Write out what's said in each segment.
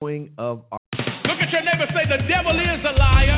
outpouring of our... Look at your neighbor, say, the devil is a liar.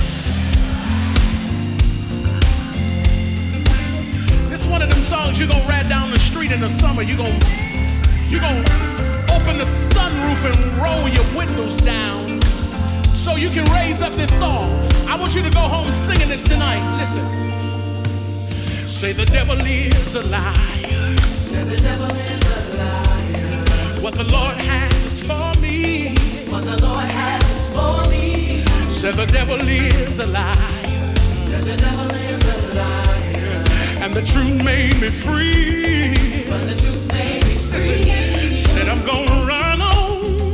This one of them songs you're going to ride down the street in the summer. You're going to open the sunroof and roll your windows down so you can raise up this song. I want you to go home singing this tonight. Listen. Say the devil is a liar. Say the devil is a liar. What the Lord has for me. What the Lord has for me. Say the devil is a liar. Say the devil is a liar. And the truth made me free. But the truth made me free. Said I'm gonna run on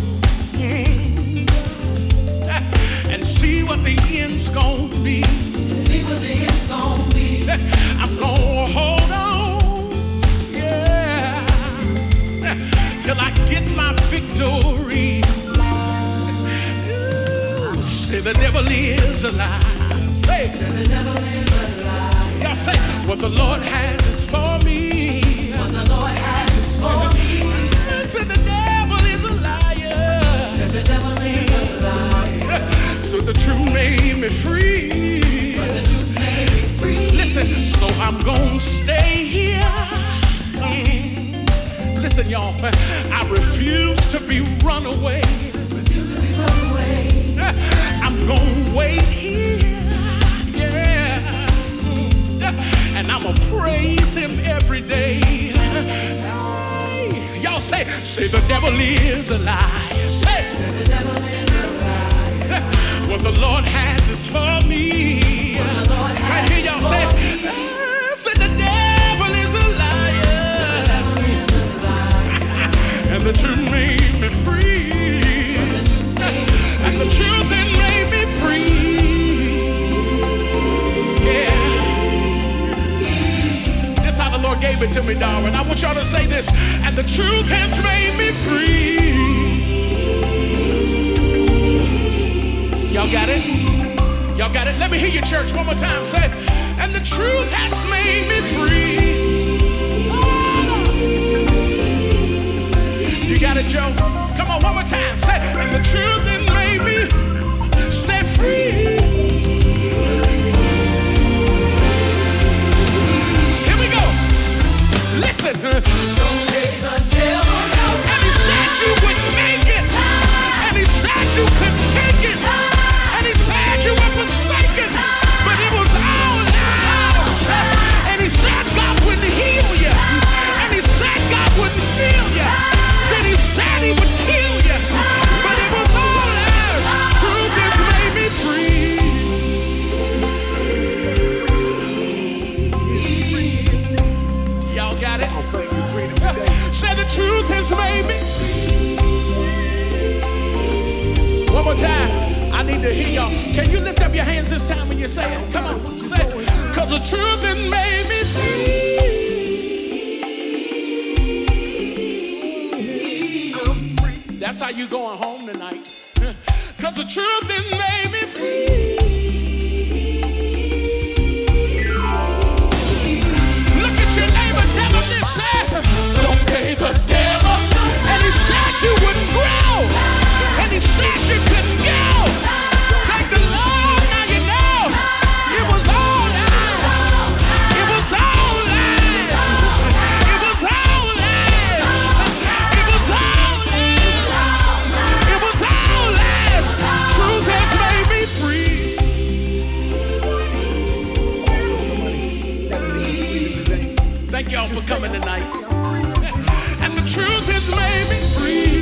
and see what the end's gonna be. See what the end's gonna be. I'm gonna hold on, yeah, till I get my victory. Say the devil is a lie. Say the devil is a lie. Y'all say what the Lord has is for me. What the Lord has is for me. Say the devil is a liar. Say the devil is a liar. So the truth made me free. So I'm gonna stay here. Listen, y'all, I refuse to be run away. I'm gonna wait here, yeah, and I'm gonna praise Him every day. Y'all say the devil is a lie. Say the devil is a lie. What the Lord has is for me. Right here, y'all say the devil is a liar, and the truth made me free, and the truth that made me free. Yeah, that's how the Lord gave it to me, darling. I want y'all to say this, and the truth has made me free. Y'all got it? Y'all got it? Let me hear you, church, one more time. Say, and the truth has made me free. Oh. You got it, Joe? Come on, one more time. Say, and the truth has made me set free. Here we go. Listen. Don't take the devil out. And he said you wouldn't make it. And he said you couldn't take it. And he said you were forsaken. But it was all out. And he said God wouldn't heal you. And he said God wouldn't heal you. Then he said he would kill you. But it was all out. Truth has made me free. Y'all got it? Say the truth has made me free. One more time. I need to hear y'all. Can you lift up your hands this time when you say it? Come on. Say it. Because the truth has made me free. That's how you going home tonight. Because the truth has made me free. Look at your neighbor, tell him this. Don't pay the devil. And he said you wouldn't grow. And he said you couldn't go. Thank the Lord, now you know. It was all out. It was all out. It was all out. It was all out. It was all out. Truth has made me free. Thank y'all for coming tonight. And the truth has made me free.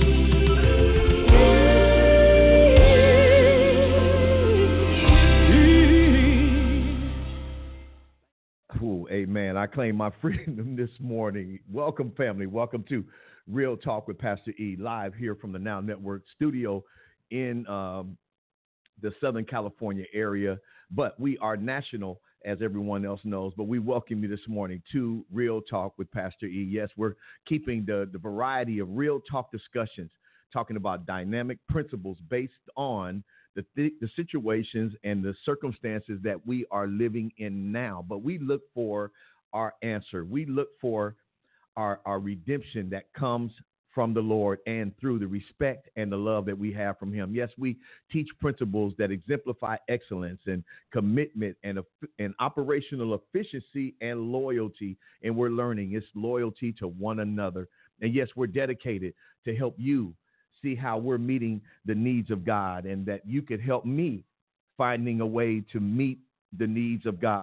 Ooh, amen. I claim my freedom this morning. Welcome, family. Welcome to Real Talk with Pastor E, live here from the Now Network studio in the Southern California area. But we are national, as everyone else knows. But we welcome you this morning to Real Talk with Pastor E. Yes, we're keeping the variety of real talk discussions, talking about dynamic principles based on the situations and the circumstances that we are living in now. But we look for our answer. We look for our redemption that comes from the Lord and through the respect and the love that we have from him. Yes, we teach principles that exemplify excellence and commitment and operational efficiency and loyalty. And we're learning it's loyalty to one another. And yes, we're dedicated to help you see how we're meeting the needs of God, and that you could help me finding a way to meet the needs of God.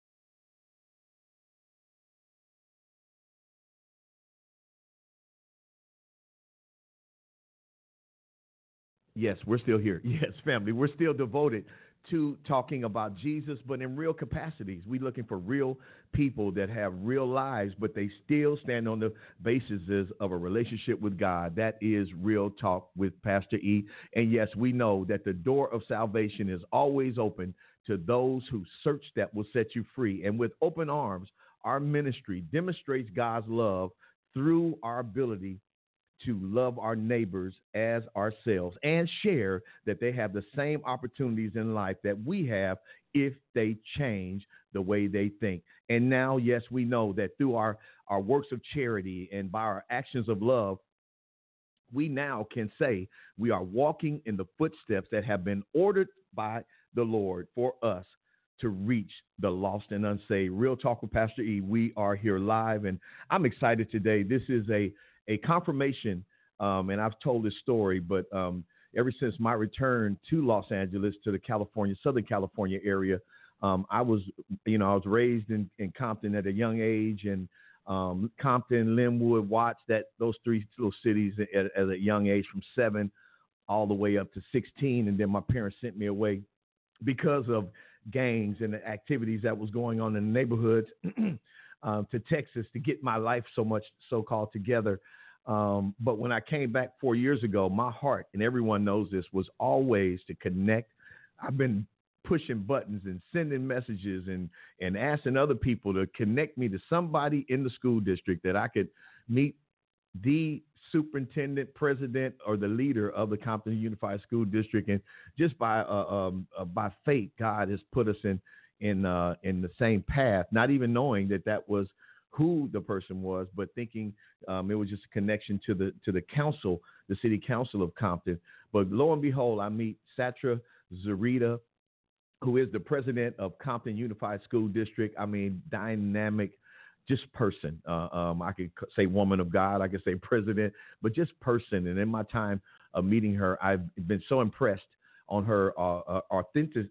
Yes, we're still here. Yes, family, we're still devoted to talking about Jesus, but in real capacities. We're looking for real people that have real lives, but they still stand on the basis of a relationship with God. That is Real Talk with Pastor E. And yes, we know that the door of salvation is always open to those who search that will set you free. And with open arms, our ministry demonstrates God's love through our ability to love our neighbors as ourselves and share that they have the same opportunities in life that we have if they change the way they think. And now, yes, we know that through our works of charity and by our actions of love, we now can say we are walking in the footsteps that have been ordered by the Lord for us to reach the lost and unsaved. Real Talk with Pastor E. We are here live, and I'm excited today. This is a confirmation, and I've told this story, but ever since my return to Los Angeles, to the Southern California area, I was raised in Compton at a young age, and Compton, Linwood, Watts, those three little cities at a young age, from 7 all the way up to 16. And then my parents sent me away because of gangs and the activities that was going on in the neighborhoods to Texas to get my life so-called together. But when I came back 4 years ago, my heart, and everyone knows this, was always to connect. I've been pushing buttons and sending messages and asking other people to connect me to somebody in the school district that I could meet the superintendent, president, or the leader of the Compton Unified School District. And just by fate, God has put us in the same path, not even knowing that was who the person was, but thinking it was just a connection to the council, the city council of Compton. But lo and behold, I meet Satra Zarita, who is the president of Compton Unified School District. I mean, dynamic, just person. I could say woman of God, I could say president, but just person. And in my time of meeting her, I've been so impressed on her authentic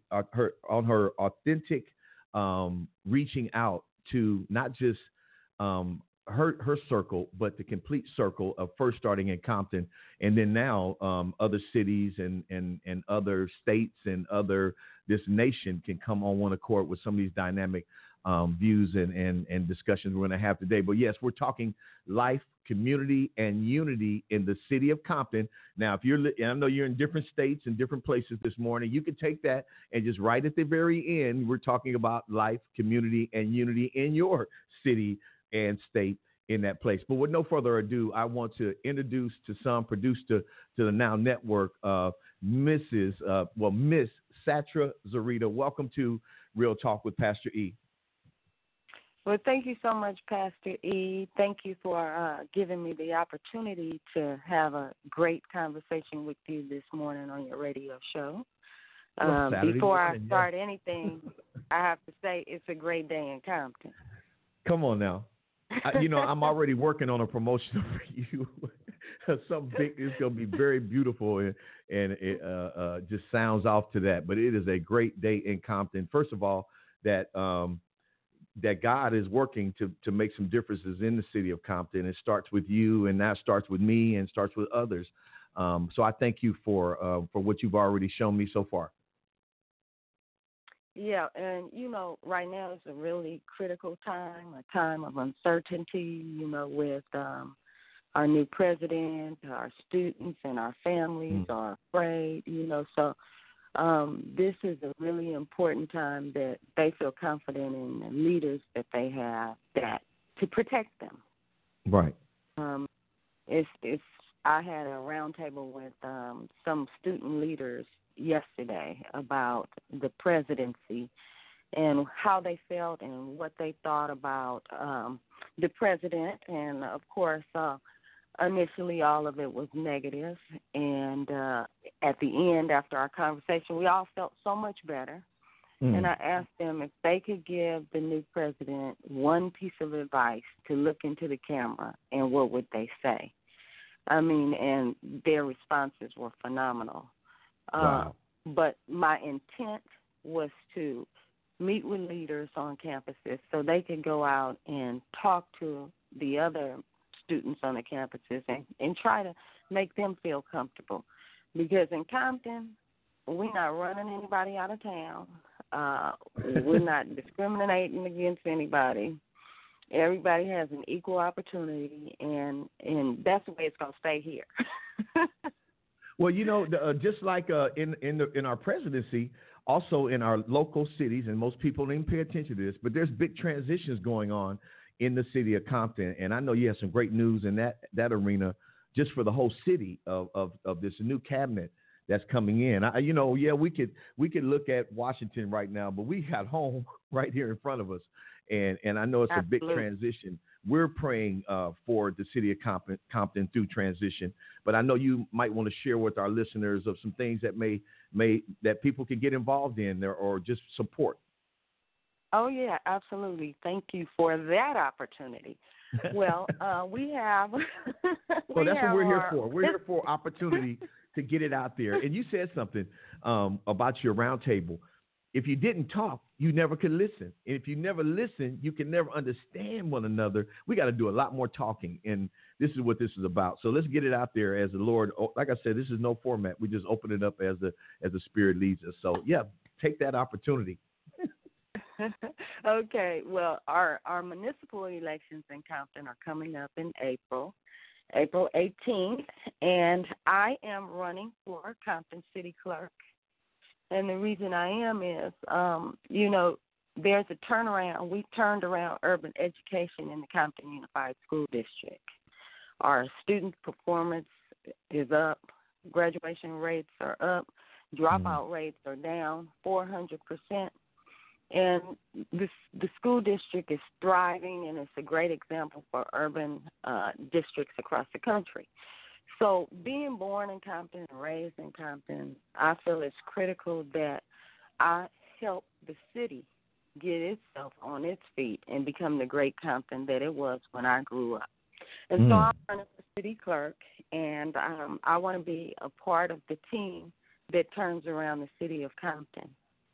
reaching out to not just her circle, but the complete circle of first starting in Compton, and then now other cities and other states and this nation can come on one accord with some of these dynamic views and discussions we're going to have today. But yes, we're talking life, community, and unity in the city of Compton. Now, and I know you're in different states and different places this morning, you could take that and just right at the very end, we're talking about life, community, and unity in your city and state in that place. But with no further ado, I want to introduce to some, produce to the Now Network, Miss Satra Zarita. Welcome to Real Talk with Pastor E. Well, thank you so much, Pastor E. Thank you for giving me the opportunity to have a great conversation with you this morning on your radio show. Before I start anything, I have to say it's a great day in Compton. Come on now. I'm already working on a promotion for you. Something big. It's going to be very beautiful, and it just sounds off to that. But it is a great day in Compton. First of all, that God is working to make some differences in the city of Compton. It starts with you, and now starts with me, and starts with others. So I thank you for what you've already shown me so far. Yeah, and, right now is a really critical time, a time of uncertainty, with our new president, our students and our families are afraid, so this is a really important time that they feel confident in the leaders that they have to protect them. Right. I had a roundtable with some student leaders yesterday about the presidency and how they felt and what they thought about the president. And, of course, initially all of it was negative, and at the end, after our conversation, we all felt so much better. And I asked them if they could give the new president one piece of advice to look into the camera, and what would they say? I mean, and their responses were phenomenal. Wow. But my intent was to meet with leaders on campuses so they could go out and talk to the other students on the campuses and try to make them feel comfortable. Because in Compton, we're not running anybody out of town. We're not discriminating against anybody. Everybody has an equal opportunity, and that's the way it's going to stay here. Well, just like in our presidency, also in our local cities, and most people don't even pay attention to this, but there's big transitions going on in the city of Compton, and I know you have some great news in that arena, just for the whole city of this new cabinet that's coming in. We could look at Washington right now, but we got home right here in front of us, and I know it's Absolutely. a big transition. We're praying for the city of Compton through transition, but I know you might want to share with our listeners of some things that may that people can get involved in there or just support. Oh, yeah, absolutely. Thank you for that opportunity. Well, we have... Well, that's what we're here for. We're here for opportunity to get it out there. And you said something about your roundtable. If you didn't talk, you never could listen. And if you never listen, you can never understand one another. We got to do a lot more talking, and this is what this is about. So let's get it out there as the Lord. Like I said, this is no format. We just open it up as the Spirit leads us. So, yeah, take that opportunity. Okay. Well, our municipal elections in Compton are coming up in April 18th, and I am running for Compton City Clerk. And the reason I am is, there's a turnaround. We've turned around urban education in the Compton Unified School District. Our student performance is up. Graduation rates are up. Dropout rates are down 400%. And the school district is thriving, and it's a great example for urban districts across the country. So being born in Compton and raised in Compton, I feel it's critical that I help the city get itself on its feet and become the great Compton that it was when I grew up. And so I'm running for city clerk, and I want to be a part of the team that turns around the city of Compton.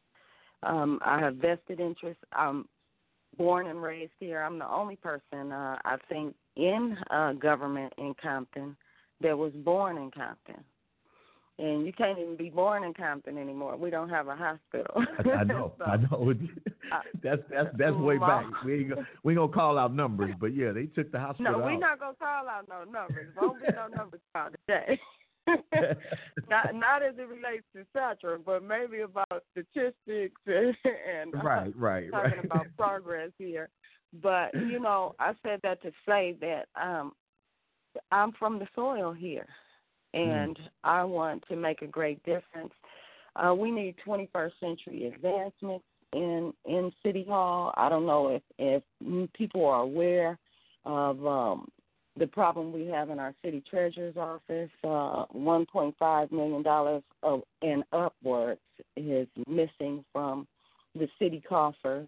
I have vested interest. I'm born and raised here. I'm the only person, I think, in government in Compton that was born in Compton. And you can't even be born in Compton anymore. We don't have a hospital. I know. I know. That's way back. We ain't gonna call out numbers, but yeah, they took the hospital. No, we're not gonna call out no numbers. Won't be no numbers called today. not as it relates to Satra, but maybe about statistics and right. talking about progress here. But I said that to say that I'm from the soil here, and I want to make a great difference. We need 21st century advancements in City Hall. I don't know if people are aware of the problem we have in our city treasurer's office. $1.5 million and upwards is missing from the city coffers.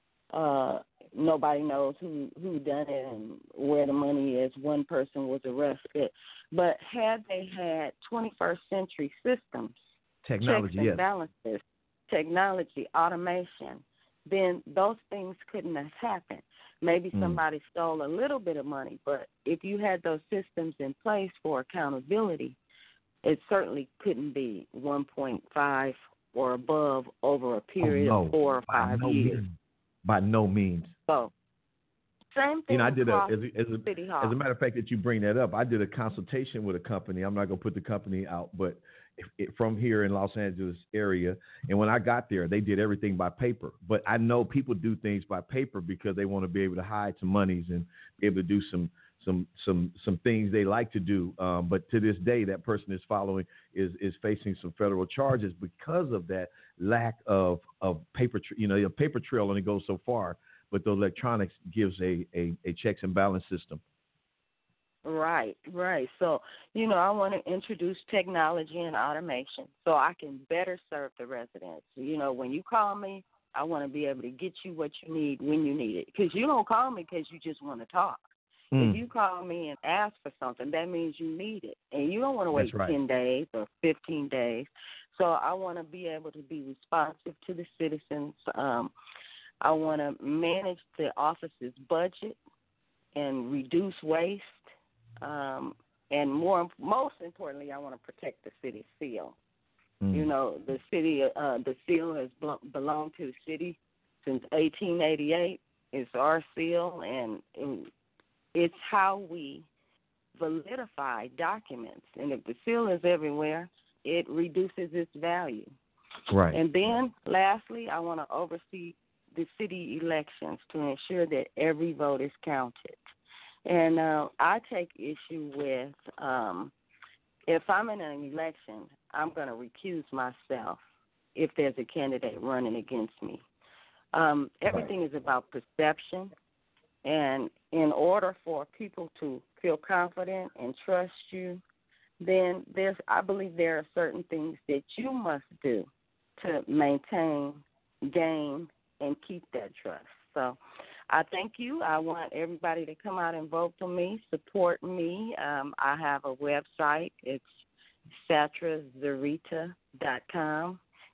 Nobody knows who done it and where the money is. One person was arrested. But had they had 21st century systems, technology, checks and balances, technology, automation, then those things couldn't have happened. Maybe somebody stole a little bit of money, but if you had those systems in place for accountability, it certainly couldn't be 1.5 or above over a period of 4 or 5 years. By no means. So, same thing. I did as City Hall. a matter of fact that you bring that up, I did a consultation with a company. I'm not going to put the company out, but from here in Los Angeles area. And when I got there, they did everything by paper. But I know people do things by paper because they want to be able to hide some monies and be able to do some things they like to do. But to this day, that person is facing some federal charges because of that lack of paper. A paper trail only goes so far, but the electronics gives a checks and balance system. Right, right. So, I want to introduce technology and automation so I can better serve the residents. When you call me, I want to be able to get you what you need when you need it. Because you don't call me because you just want to talk. If you call me and ask for something, that means you need it. And you don't want to wait 10 days or 15 days. So I want to be able to be responsive to the citizens. I want to manage the office's budget and reduce waste. And most importantly, I want to protect the city seal. The city, the seal has belonged to the city since 1888. It's our seal, and it's how we validify documents. And if the seal is everywhere, it reduces its value. Right. And then, lastly, I want to oversee the city elections to ensure that every vote is counted. And I take issue with if I'm in an election, I'm going to recuse myself if there's a candidate running against me. Everything is about perception. And in order for people to feel confident and trust you, then I believe there are certain things that you must do to maintain, gain, and keep that trust. So I thank you. I want everybody to come out and vote for me, support me. I have a website. It's SatraZurita.com,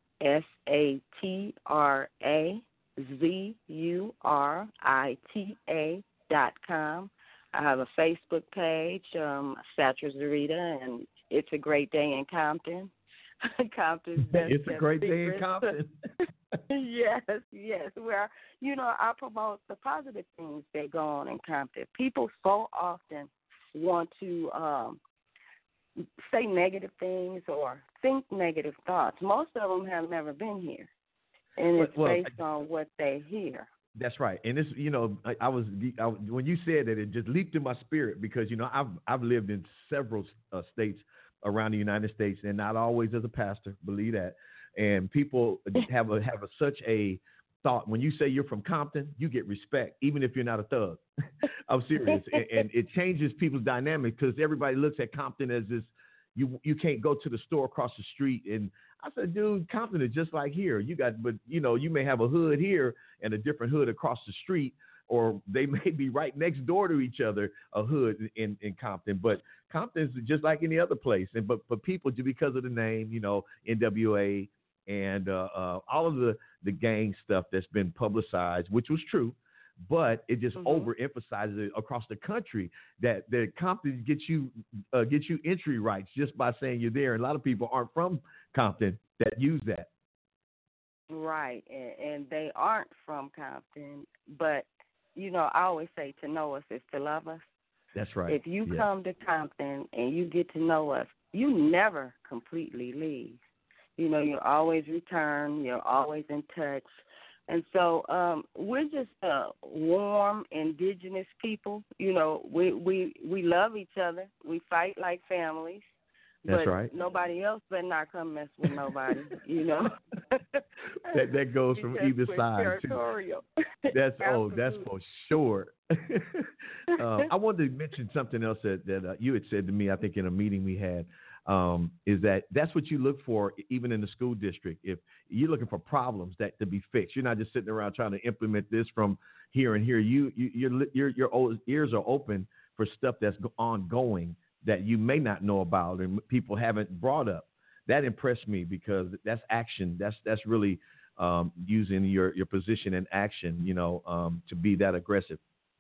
SatraZurita.com. I have a Facebook page, Satra Zurita, and it's a great day in Compton. Compton's best. It's a great day in Compton. Yes. Where, I promote the positive things that go on in Compton. People so often want to say negative things or think negative thoughts. Most of them have never been here, and it's based on what they hear. That's right, and this, I was when you said that, it just leaped in my spirit because I've lived in several states around the United States, and not always as a pastor, believe that. And people have such a thought. When you say you're from Compton, you get respect, even if you're not a thug. I'm serious, and it changes people's dynamic because everybody looks at Compton as this. You can't go to the store across the street, and I said, dude, Compton is just like here. But you may have a hood here and a different hood across the street, or they may be right next door to each other, a hood in Compton. But Compton is just like any other place. And but people, because of the name, NWA and all of the gang stuff that's been publicized, which was true, but it just overemphasizes it across the country that Compton gets you entry rights just by saying you're there. And a lot of people aren't from Compton that use that. Right, and they aren't from Compton, but I always say to know us is to love us. That's right. If you come to Compton and you get to know us, you never completely leave. You always return. You're always in touch. And so we're just warm, indigenous people. We love each other. We fight like families. That's but right. Nobody else better not come mess with nobody, that goes from either side. Territorial. That's for sure. I wanted to mention something else that you had said to me, I think in a meeting we had, is that's what you look for even in the school district. If you're looking for problems that to be fixed, you're not just sitting around trying to implement this from here and here. Your ears are open for stuff that's ongoing that you may not know about and people haven't brought up. That impressed me because that's action. That's really using your position in action, to be that aggressive.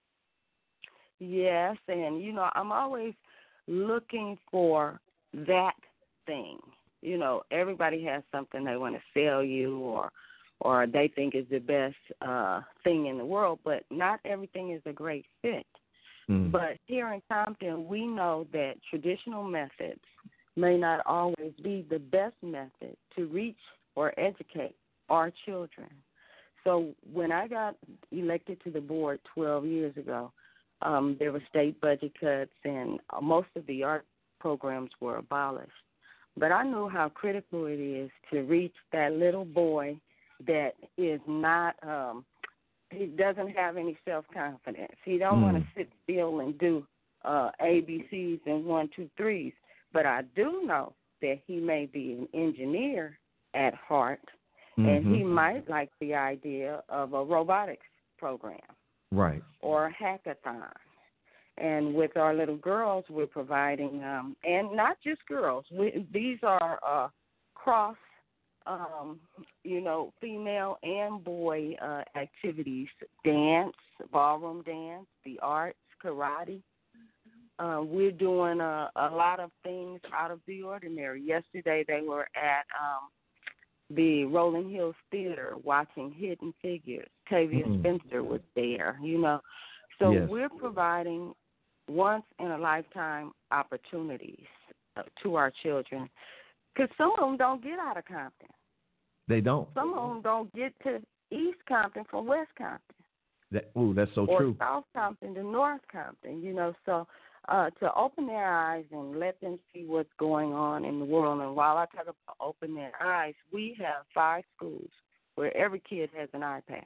Yes, and I'm always looking for that thing. Everybody has something they want to sell you or they think is the best thing in the world, but not everything is a great fit. But here in Compton, we know that traditional methods may not always be the best method to reach or educate our children. So when I got elected to the board 12 years ago, there were state budget cuts and most of the art programs were abolished. But I knew how critical it is to reach that little boy that is not he doesn't have any self-confidence. He don't want to sit still and do ABCs and 1, 2, 3s. But I do know that he may be an engineer at heart, and he might like the idea of a robotics program. Right. Or a hackathon. And with our little girls, we're providing, and not just girls, these are cross, female and boy activities, dance, ballroom dance, the arts, karate. We're doing a lot of things out of the ordinary. Yesterday they were at the Rolling Hills Theater watching Hidden Figures. Tavia Spencer was there, So we're providing once-in-a-lifetime opportunities to our children, because some of them don't get out of Compton. They don't. Some of them don't get to East Compton from West Compton. That's so or true. Or South Compton to North Compton, So to open their eyes and let them see what's going on in the world. And while I talk about open their eyes, we have 5 schools where every kid has an iPad.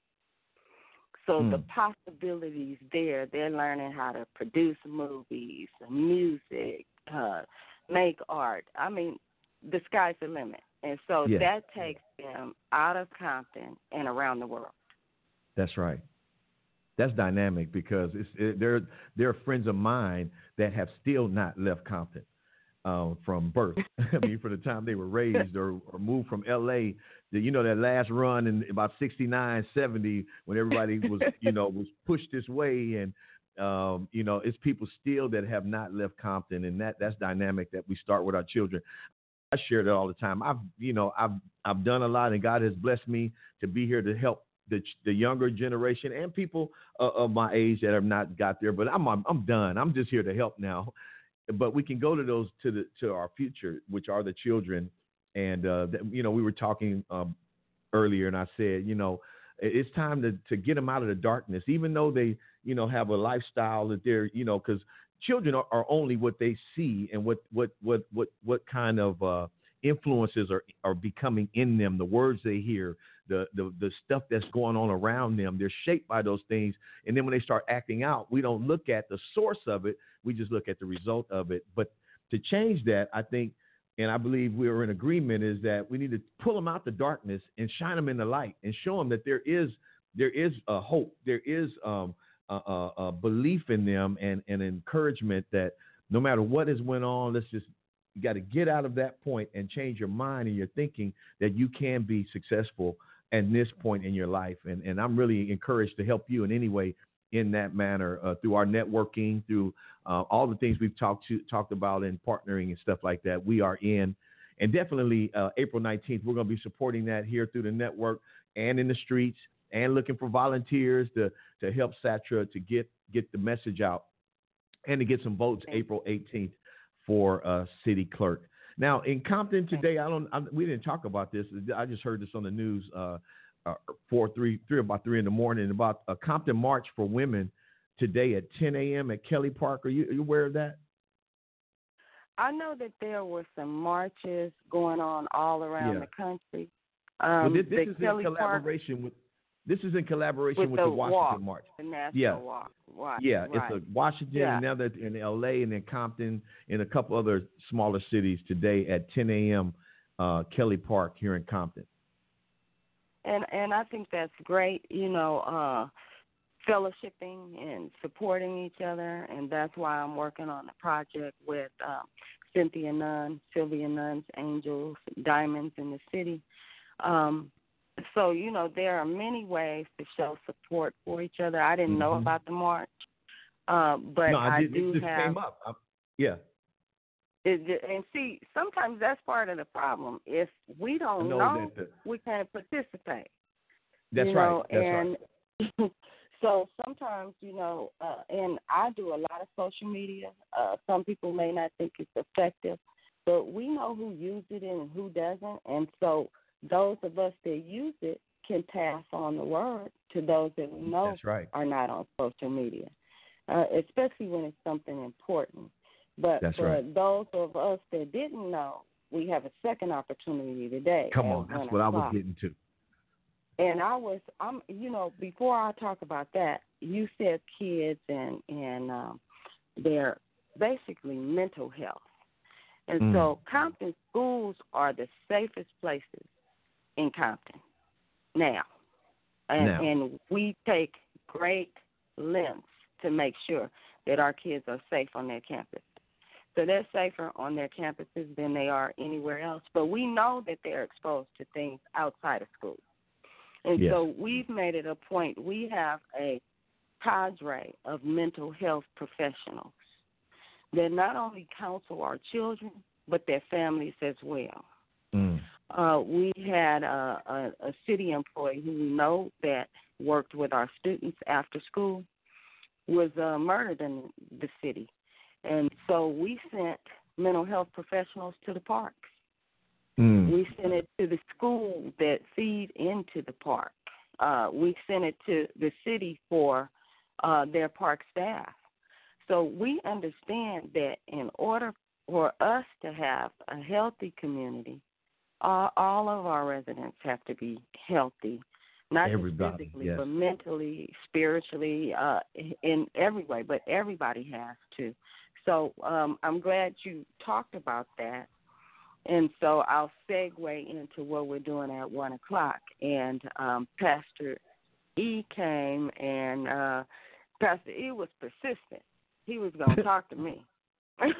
So the possibilities there, they're learning how to produce movies, music, make art. I mean, the sky's the limit. And so that takes them out of Compton and around the world. That's right. That's dynamic, because there are friends of mine that have still not left Compton from birth. I mean, from the time they were raised or moved from L.A., that last run in about 69, 70, when everybody was, was pushed this way. And, it's people still that have not left Compton. And that's dynamic that we start with our children. I share that all the time. I've done a lot, and God has blessed me to be here to help the younger generation and people of my age that have not got there. But I'm done. I'm just here to help now. But we can go to those to our future, which are the children. And we were talking earlier, and I said, it's time to get them out of the darkness, even though they have a lifestyle that they're because children are only what they see and what kind of influences are becoming in them, the words they hear, the stuff that's going on around them. They're shaped by those things. And then when they start acting out, we don't look at the source of it. We just look at the result of it. But to change that, I think, and I believe we are in agreement, is that we need to pull them out the darkness and shine them in the light and show them that there is a hope. There is a belief in them and an encouragement that no matter what has went on, you got to get out of that point and change your mind and your thinking that you can be successful at this point in your life. And I'm really encouraged to help you in any way in that manner through our networking, through all the things we've talked about and partnering and stuff like that. We are in, and definitely April 19th, we're going to be supporting that here through the network and in the streets, and looking for volunteers to help SATRA to get the message out and to get some votes April 18th for city clerk. Now in Compton today, we didn't talk about this. I just heard this on the news about 3 in the morning about a Compton March for Women today at 10 a.m. at Kelly Park. Are you aware of that? I know that there were some marches going on all around the country. This is in collaboration with the Washington March. The National Walk. Yeah, right. It's Washington, and now that in L.A. and then Compton and a couple other smaller cities today at 10 a.m. Kelly Park here in Compton. And I think that's great, fellowshipping and supporting each other, and that's why I'm working on the project with Sylvia Nunn's Angels, Diamonds in the City. So, there are many ways to show support for each other. I didn't know about the march, but no, I do have. It just came up. And see, sometimes that's part of the problem. If we don't know we can't participate. That's right. So sometimes, and I do a lot of social media. Some people may not think it's effective, but we know who uses it and who doesn't. And so those of us that use it can pass on the word to those that we know are not on social media, especially when it's something important. But for those of us that didn't know, we have a second opportunity today. Come on, that's what I was getting to. And before I talk about that, you said kids and their basically mental health. And so Compton schools are the safest places in Compton now. And we take great lengths to make sure that our kids are safe on their campus. So they're safer on their campuses than they are anywhere else. But we know that they're exposed to things outside of school. And so we've made it a point. We have a cadre of mental health professionals that not only counsel our children, but their families as well. We had a city employee who we know that worked with our students after school was murdered in the city. And so we sent mental health professionals to the parks. We sent it to the schools that feed into the park. We sent it to the city for their park staff. So we understand that in order for us to have a healthy community, all of our residents have to be healthy, not just physically, but mentally, spiritually, in every way. But everybody has to. So I'm glad you talked about that. And so I'll segue into what we're doing at 1 o'clock. And Pastor E came, and Pastor E was persistent. He was going to talk to me. And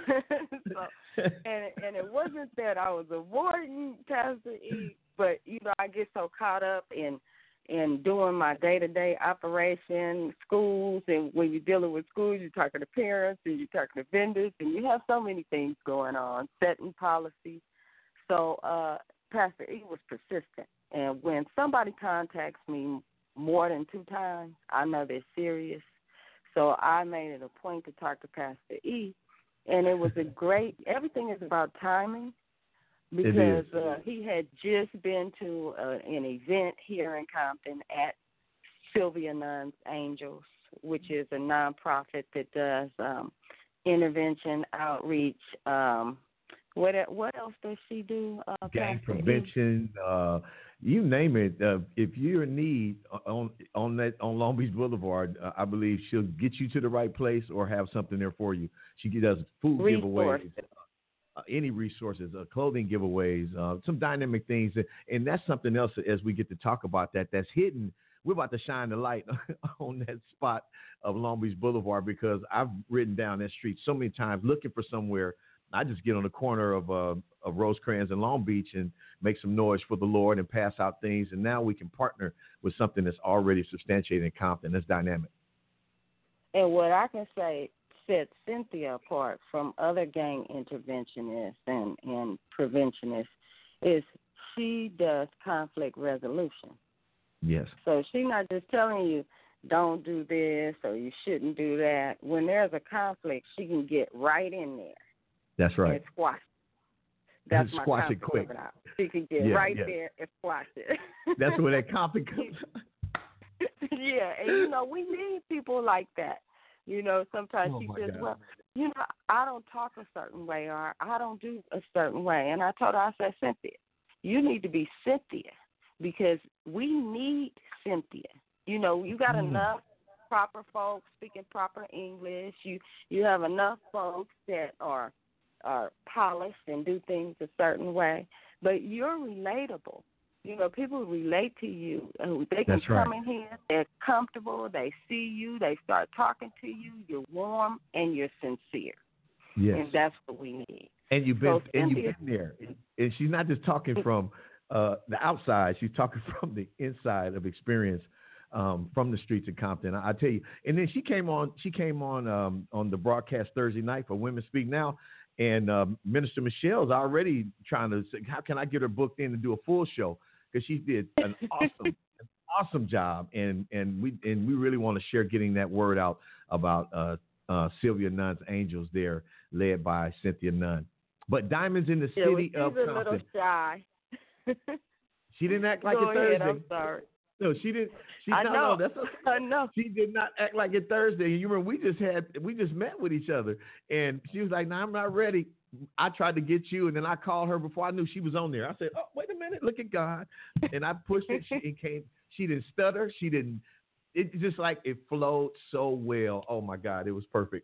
it wasn't that I was avoiding Pastor E, but, I get so caught up in doing my day-to-day operation, schools, and when you're dealing with schools, you're talking to parents and you're talking to vendors, and you have so many things going on, setting policy. So Pastor E was persistent. And when somebody contacts me more than 2 times, I know they're serious. So I made it a point to talk to Pastor E, and it was everything is about timing, because he had just been to an event here in Compton at Sylvia Nunn's Angels, which is a nonprofit that does intervention, outreach. What else does she do? Gang prevention, you name it. If you're in need on Long Beach Boulevard, I believe she'll get you to the right place or have something there for you. She does food giveaways, any resources, clothing giveaways, some dynamic things, and that's something else as we get to talk about that's hidden. We're about to shine the light on that spot of Long Beach Boulevard, because I've ridden down that street so many times looking for somewhere. I just get on the corner of Rosecrans and Long Beach and make some noise for the Lord and pass out things. And now we can partner with something that's already substantiated in Compton. That's dynamic. And what I can say sets Cynthia apart from other gang interventionists and preventionists is she does conflict resolution. Yes. So she's not just telling you, don't do this or you shouldn't do that. When there's a conflict, she can get right in there. That's right. And squash. That's and my squash it quick. She can get there and squash it. That's where that conflict comes. Yeah, and we need people like that. Sometimes she says, well, I don't talk a certain way or I don't do a certain way. And I told her, I said, Cynthia, you need to be Cynthia, because we need Cynthia. You got enough proper folks speaking proper English. You have enough folks that are polished and do things a certain way, but you're relatable. People relate to you. They can come in here, they're comfortable, they see you, they start talking to you, you're warm, and you're sincere. Yes. And that's what we need. And you've been there. And she's not just talking from the outside, she's talking from the inside of experience. From the streets of Compton, I tell you. And then she came on the broadcast Thursday night for Women Speak Now, and Minister Michelle's already trying to say, how can I get her booked in to do a full show? Because she did an awesome job, and we really want to share getting that word out about Sylvia Nunn's Angels there, led by Cynthia Nunn. But Diamonds in the City of Compton. She's a little shy. She didn't act like it Thursday. I'm sorry. No, she didn't. I know. She did not act like it Thursday. You remember we just met with each other, and she was like, "No, I'm not ready." I tried to get you, and then I called her before I knew she was on there. I said, "Oh, wait a minute, look at God," and I pushed it. It came. She didn't stutter. She didn't. It just like it flowed so well. Oh my God, it was perfect.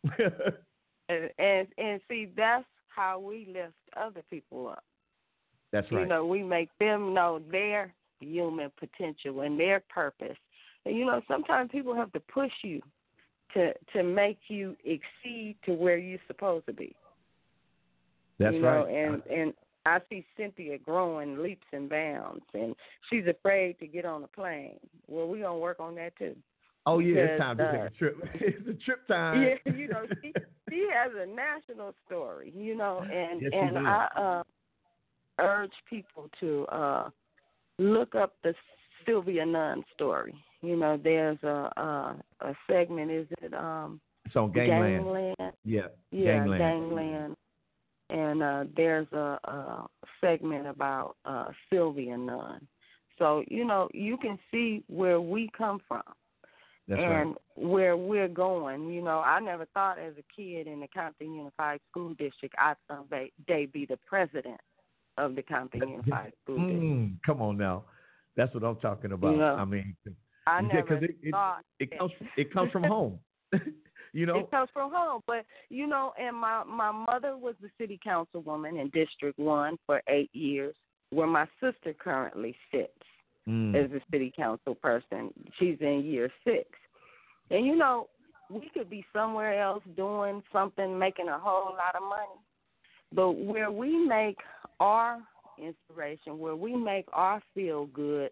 and see, that's how we lift other people up. That's right. You know, we make them know their human potential and their purpose. And, you know, sometimes people have to push you to make you exceed to where you're supposed to be. That's you know, right. And I see Cynthia growing leaps and bounds, and she's afraid to get on a plane. Well, we're going to work on that too. Oh, yeah, it's time to take a trip. It's a trip time. Yeah, you know, she has a national story, you know, and, yes, and I urge people to look up the Sylvia Nunn story. You know, there's a segment, is it? It's on Gangland. Yeah, Gangland. And there's a segment about Sylvia Nunn. So, you know, you can see where we come from. That's and right. where we're going. You know, I never thought as a kid in the Compton Unified School District I'd someday be the president of the Compton Unified School District. Come on now. That's what I'm talking about. You know, I mean, I never thought it comes from home. You know, it comes from home. But you know, and my mother was the city councilwoman in District 1 for 8 years, where my sister currently sits as a city council person. She's in year 6, and you know, we could be somewhere else doing something, making a whole lot of money, but where we make our inspiration, where we make our feel good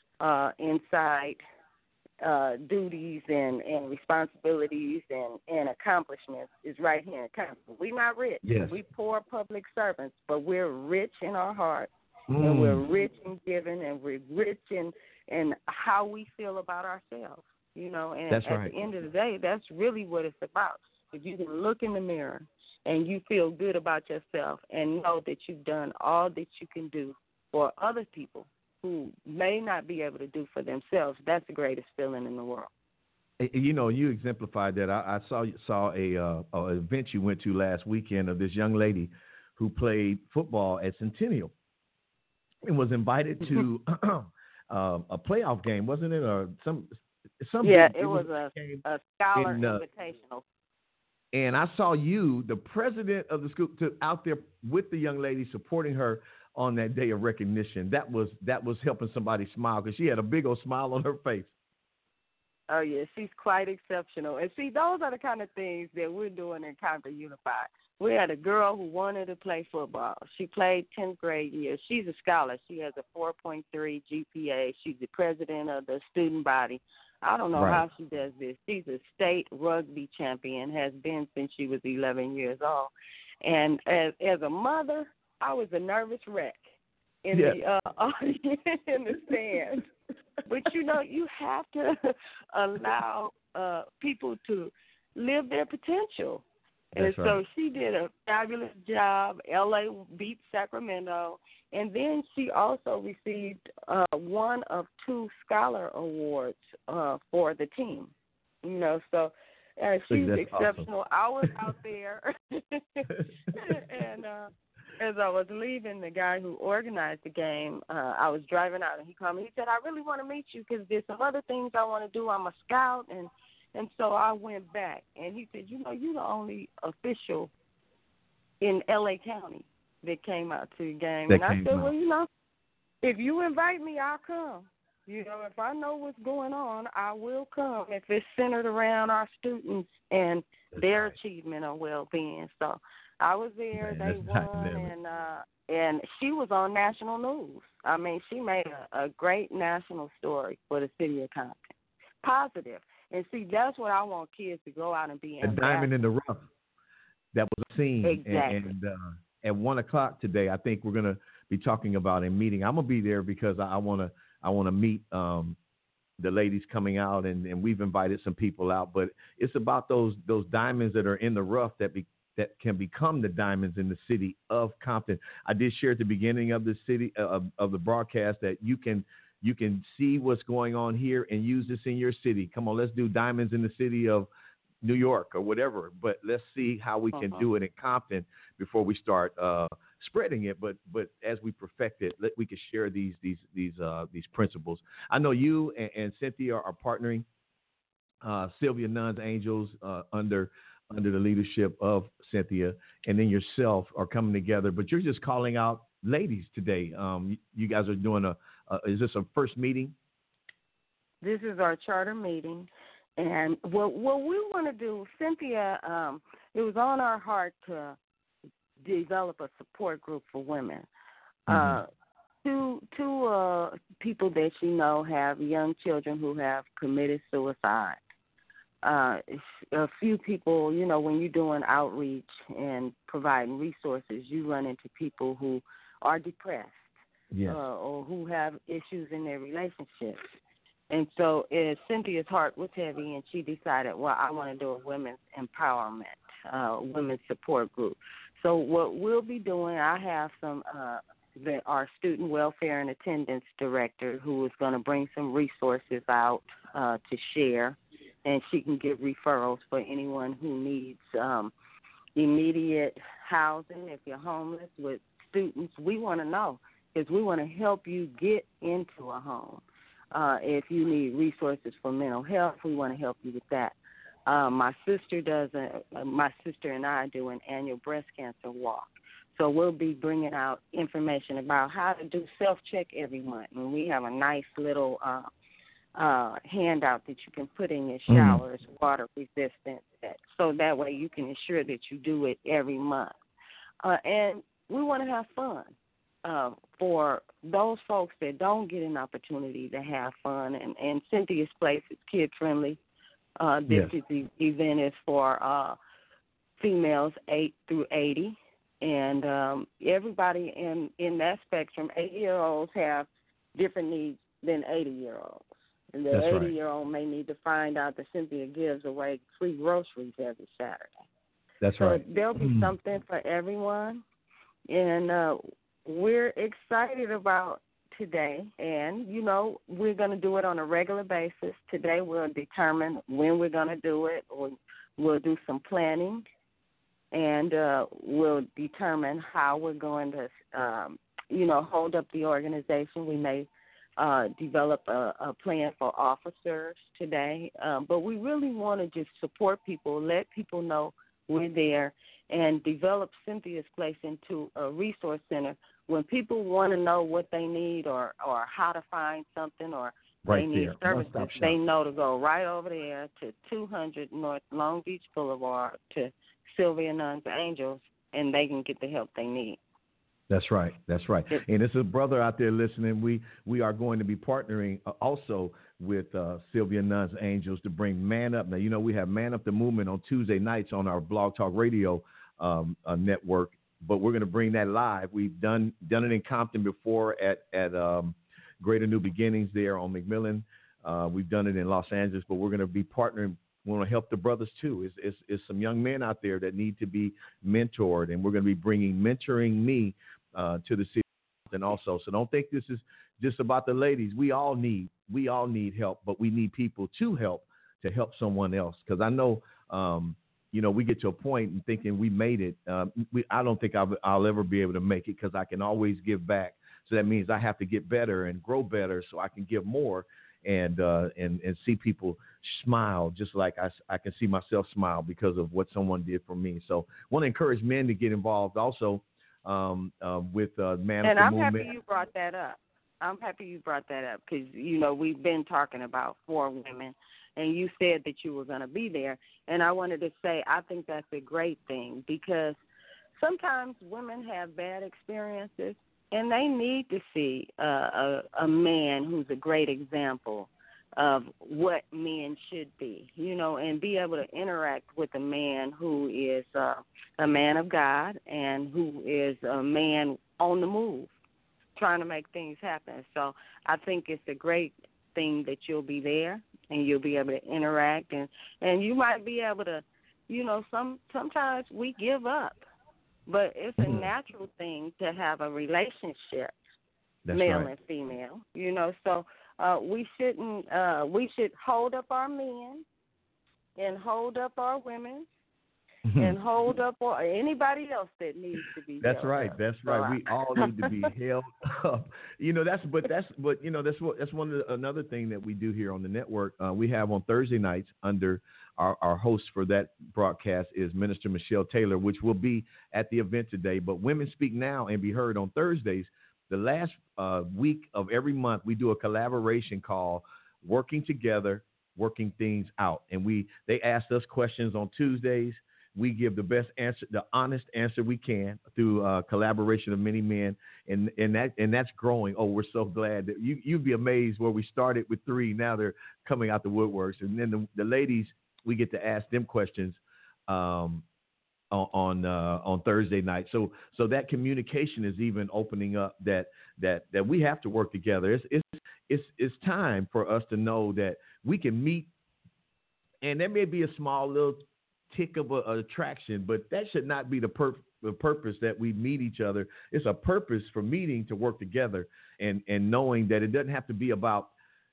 inside duties and responsibilities and accomplishments is right here in Compton. We're not rich. Yes. We poor public servants, but we're rich in our hearts, and we're rich in giving, and we're rich in how we feel about ourselves. You know, and that's at right. the end of the day, that's really what it's about. If you can look in the mirror and you feel good about yourself and know that you've done all that you can do for other people who may not be able to do for themselves, that's the greatest feeling in the world. You know, you exemplified that. I saw a event you went to last weekend of this young lady who played football at Centennial and was invited to a playoff game, wasn't it? Or some yeah, it was a scholar invitational. And I saw you, the president of the school, out there with the young lady supporting her on that day of recognition. That was helping somebody smile, because she had a big old smile on her face. Oh, yeah, she's quite exceptional. And see, those are the kind of things that we're doing in Compton Unified. We had a girl who wanted to play football. She played 10th grade year. She's a scholar. She has a 4.3 GPA. She's the president of the student body. I don't know how she does this. She's a state rugby champion, has been since she was 11 years old. And as a mother, I was a nervous wreck in the audience, in the stands. But, you know, you have to allow people to live their potential. And so she did a fabulous job. L.A. beat Sacramento. And then she also received one of 2 scholar awards for the team. You know, so she's exceptional. Awesome. I was out there, and as I was leaving, the guy who organized the game, I was driving out, and he called me. He said, "I really want to meet you because there's some other things I want to do. I'm a scout." And so I went back, and he said, "You know, you're the only official in L.A. County that came out to the game." And I said, "Well, you know, if you invite me, I'll come. You know, if I know what's going on, I will come if it's centered around our students and their achievement or well-being." So I was there. They won, and she was on national news. I mean, she made a great national story for the city of Compton. Positive. And see, that's what I want kids to go out and be. A diamond in the rough. That was a scene. Exactly. And at 1:00 today, I think we're going to be talking about a meeting. I'm going to be there because I want to meet the ladies coming out, and we've invited some people out. But it's about those diamonds that are in the rough that can become the diamonds in the city of Compton. I did share at the beginning of the city of the broadcast that you can see what's going on here and use this in your city. Come on, let's do diamonds in the city of New York or whatever, but let's see how we can do it in Compton before we start spreading it. But as we perfect it, we can share these principles. I know you and Cynthia are partnering Sylvia Nunn's Angels under under the leadership of Cynthia, and then yourself are coming together. But you're just calling out ladies today. You guys are doing is this a first meeting? This is our charter meeting. And what we want to do, Cynthia, it was on our heart to develop a support group for women. Two people that you know have young children who have committed suicide. A few people, you know, when you're doing outreach and providing resources, you run into people who are depressed, yes, or who have issues in their relationships. And so Cynthia's heart was heavy, and she decided, well, I want to do a women's empowerment, women's support group. So what we'll be doing, I have our student welfare and attendance director who is going to bring some resources out to share, and she can give referrals for anyone who needs immediate housing. If you're homeless with students, we want to know, because we want to help you get into a home. If you need resources for mental health, we want to help you with that. My sister and I do an annual breast cancer walk. So we'll be bringing out information about how to do self-check every month. And we have a nice little handout that you can put in your showers, water resistant, so that way you can ensure that you do it every month. And we want to have fun. For those folks that don't get an opportunity to have fun, and Cynthia's Place is kid-friendly. This event is for females 8 through 80, and everybody in that spectrum, 8-year-olds have different needs than 80-year-olds. And the 80-year-old may need to find out that Cynthia gives away free groceries every Saturday. That's so right. There'll be something for everyone, and we're excited about today, and, you know, we're going to do it on a regular basis. Today we'll determine when we're going to do it, or we'll do some planning, and we'll determine how we're going to, hold up the organization. We may develop a plan for officers today, but we really want to just support people, let people know we're there, and develop Cynthia's Place into a resource center. When people want to know what they need or how to find something, or they need services, they know to go right over there to 200 North Long Beach Boulevard to Sylvia Nuns Angels, and they can get the help they need. That's right. That's right. And it's a brother out there listening. We are going to be partnering also with Sylvia Nuns Angels to bring Man Up. Now, you know, we have Man Up the Movement on Tuesday nights on our Blog Talk Radio network, but we're going to bring that live. We've done it in Compton before at Greater New Beginnings there on McMillan. We've done it in Los Angeles, but we're going to be partnering. We want to help the brothers too. It's some young men out there that need to be mentored, and we're going to be bringing Mentoring Me to the city and also. So don't think this is just about the ladies. We all need help, but we need people to help someone else. Because I know, we get to a point in thinking we made it. I don't think I'll ever be able to make it, because I can always give back. So that means I have to get better and grow better so I can give more and see people smile, just like I can see myself smile because of what someone did for me. So I want to encourage men to get involved also with Man Up the Movement. And I'm happy you brought that up. Because, we've been talking about 4 women, and you said that you were going to be there. And I wanted to say I think that's a great thing, because sometimes women have bad experiences, and they need to see a man who's a great example of what men should be, and be able to interact with a man who is a man of God and who is a man on the move, trying to make things happen. So I think it's a great thing that you'll be there and you'll be able to interact, and you might be able to, sometimes we give up, but it's a natural thing to have a relationship, That's male right. and female, so we should hold up our men and hold up our women and hold up, or anybody else that needs to be. That's held right. up. That's right. We all need to be held up. That's another thing that we do here on the network. We have on Thursday nights under our host for that broadcast is Minister Michelle Taylor, which will be at the event today. But Women Speak Now and be heard on Thursdays. The last week of every month, we do a collaboration call, working together, working things out. And they ask us questions on Tuesdays. We give the best answer, the honest answer we can through collaboration of many men, and that's growing. Oh, we're so glad that you'd be amazed where we started with 3. Now they're coming out the woodworks, and then the ladies, we get to ask them questions on Thursday night. So that communication is even opening up that we have to work together. It's time for us to know that we can meet, and there may be a small little tick of an attraction, but that should not be the purpose that we meet each other. It's a purpose for meeting to work together, and knowing that it doesn't have to be about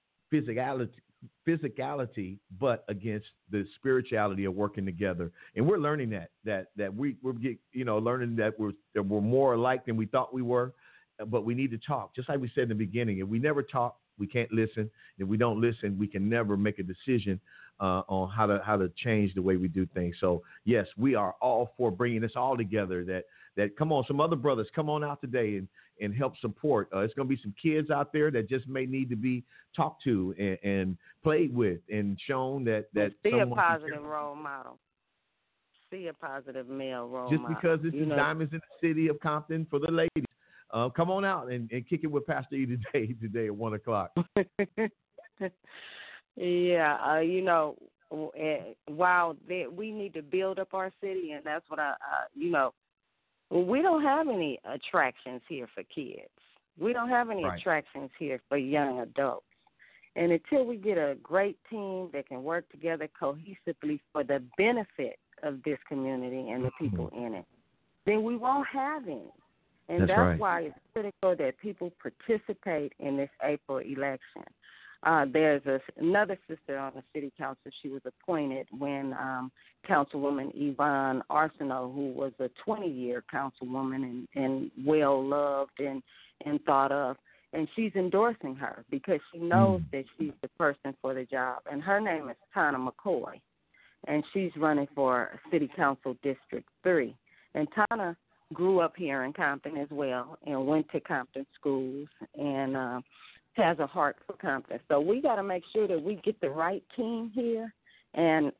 physicality, but against the spirituality of working together. And we're learning that we're learning that we're more alike than we thought we were, but we need to talk. Just like we said in the beginning, if we never talk, we can't listen. If we don't listen, we can never make a decision on how to change the way we do things. So yes, we are all for bringing this all together. That come on, some other brothers, come on out today and help support. It's going to be some kids out there that just may need to be talked to and played with and shown that see a positive role model. See a positive male role model. Just because this is Diamonds in the City of Compton for the ladies. Come on out and kick it with Pastor E today at 1:00. Yeah, while we need to build up our city, and that's what we don't have any attractions here for kids. We don't have any attractions here for young adults. And until we get a great team that can work together cohesively for the benefit of this community and the people in it, then we won't have any. And that's why it's critical that people participate in this April election. There's another sister on the city council. She was appointed when Councilwoman Yvonne Arsenault, who was a 20-year councilwoman and well-loved and thought of, and she's endorsing her because she knows that she's the person for the job. And her name is Tana McCoy, and she's running for City Council District 3. And Tana grew up here in Compton as well and went to Compton schools and has a heart for Compton. So we got to make sure that we get the right team here. And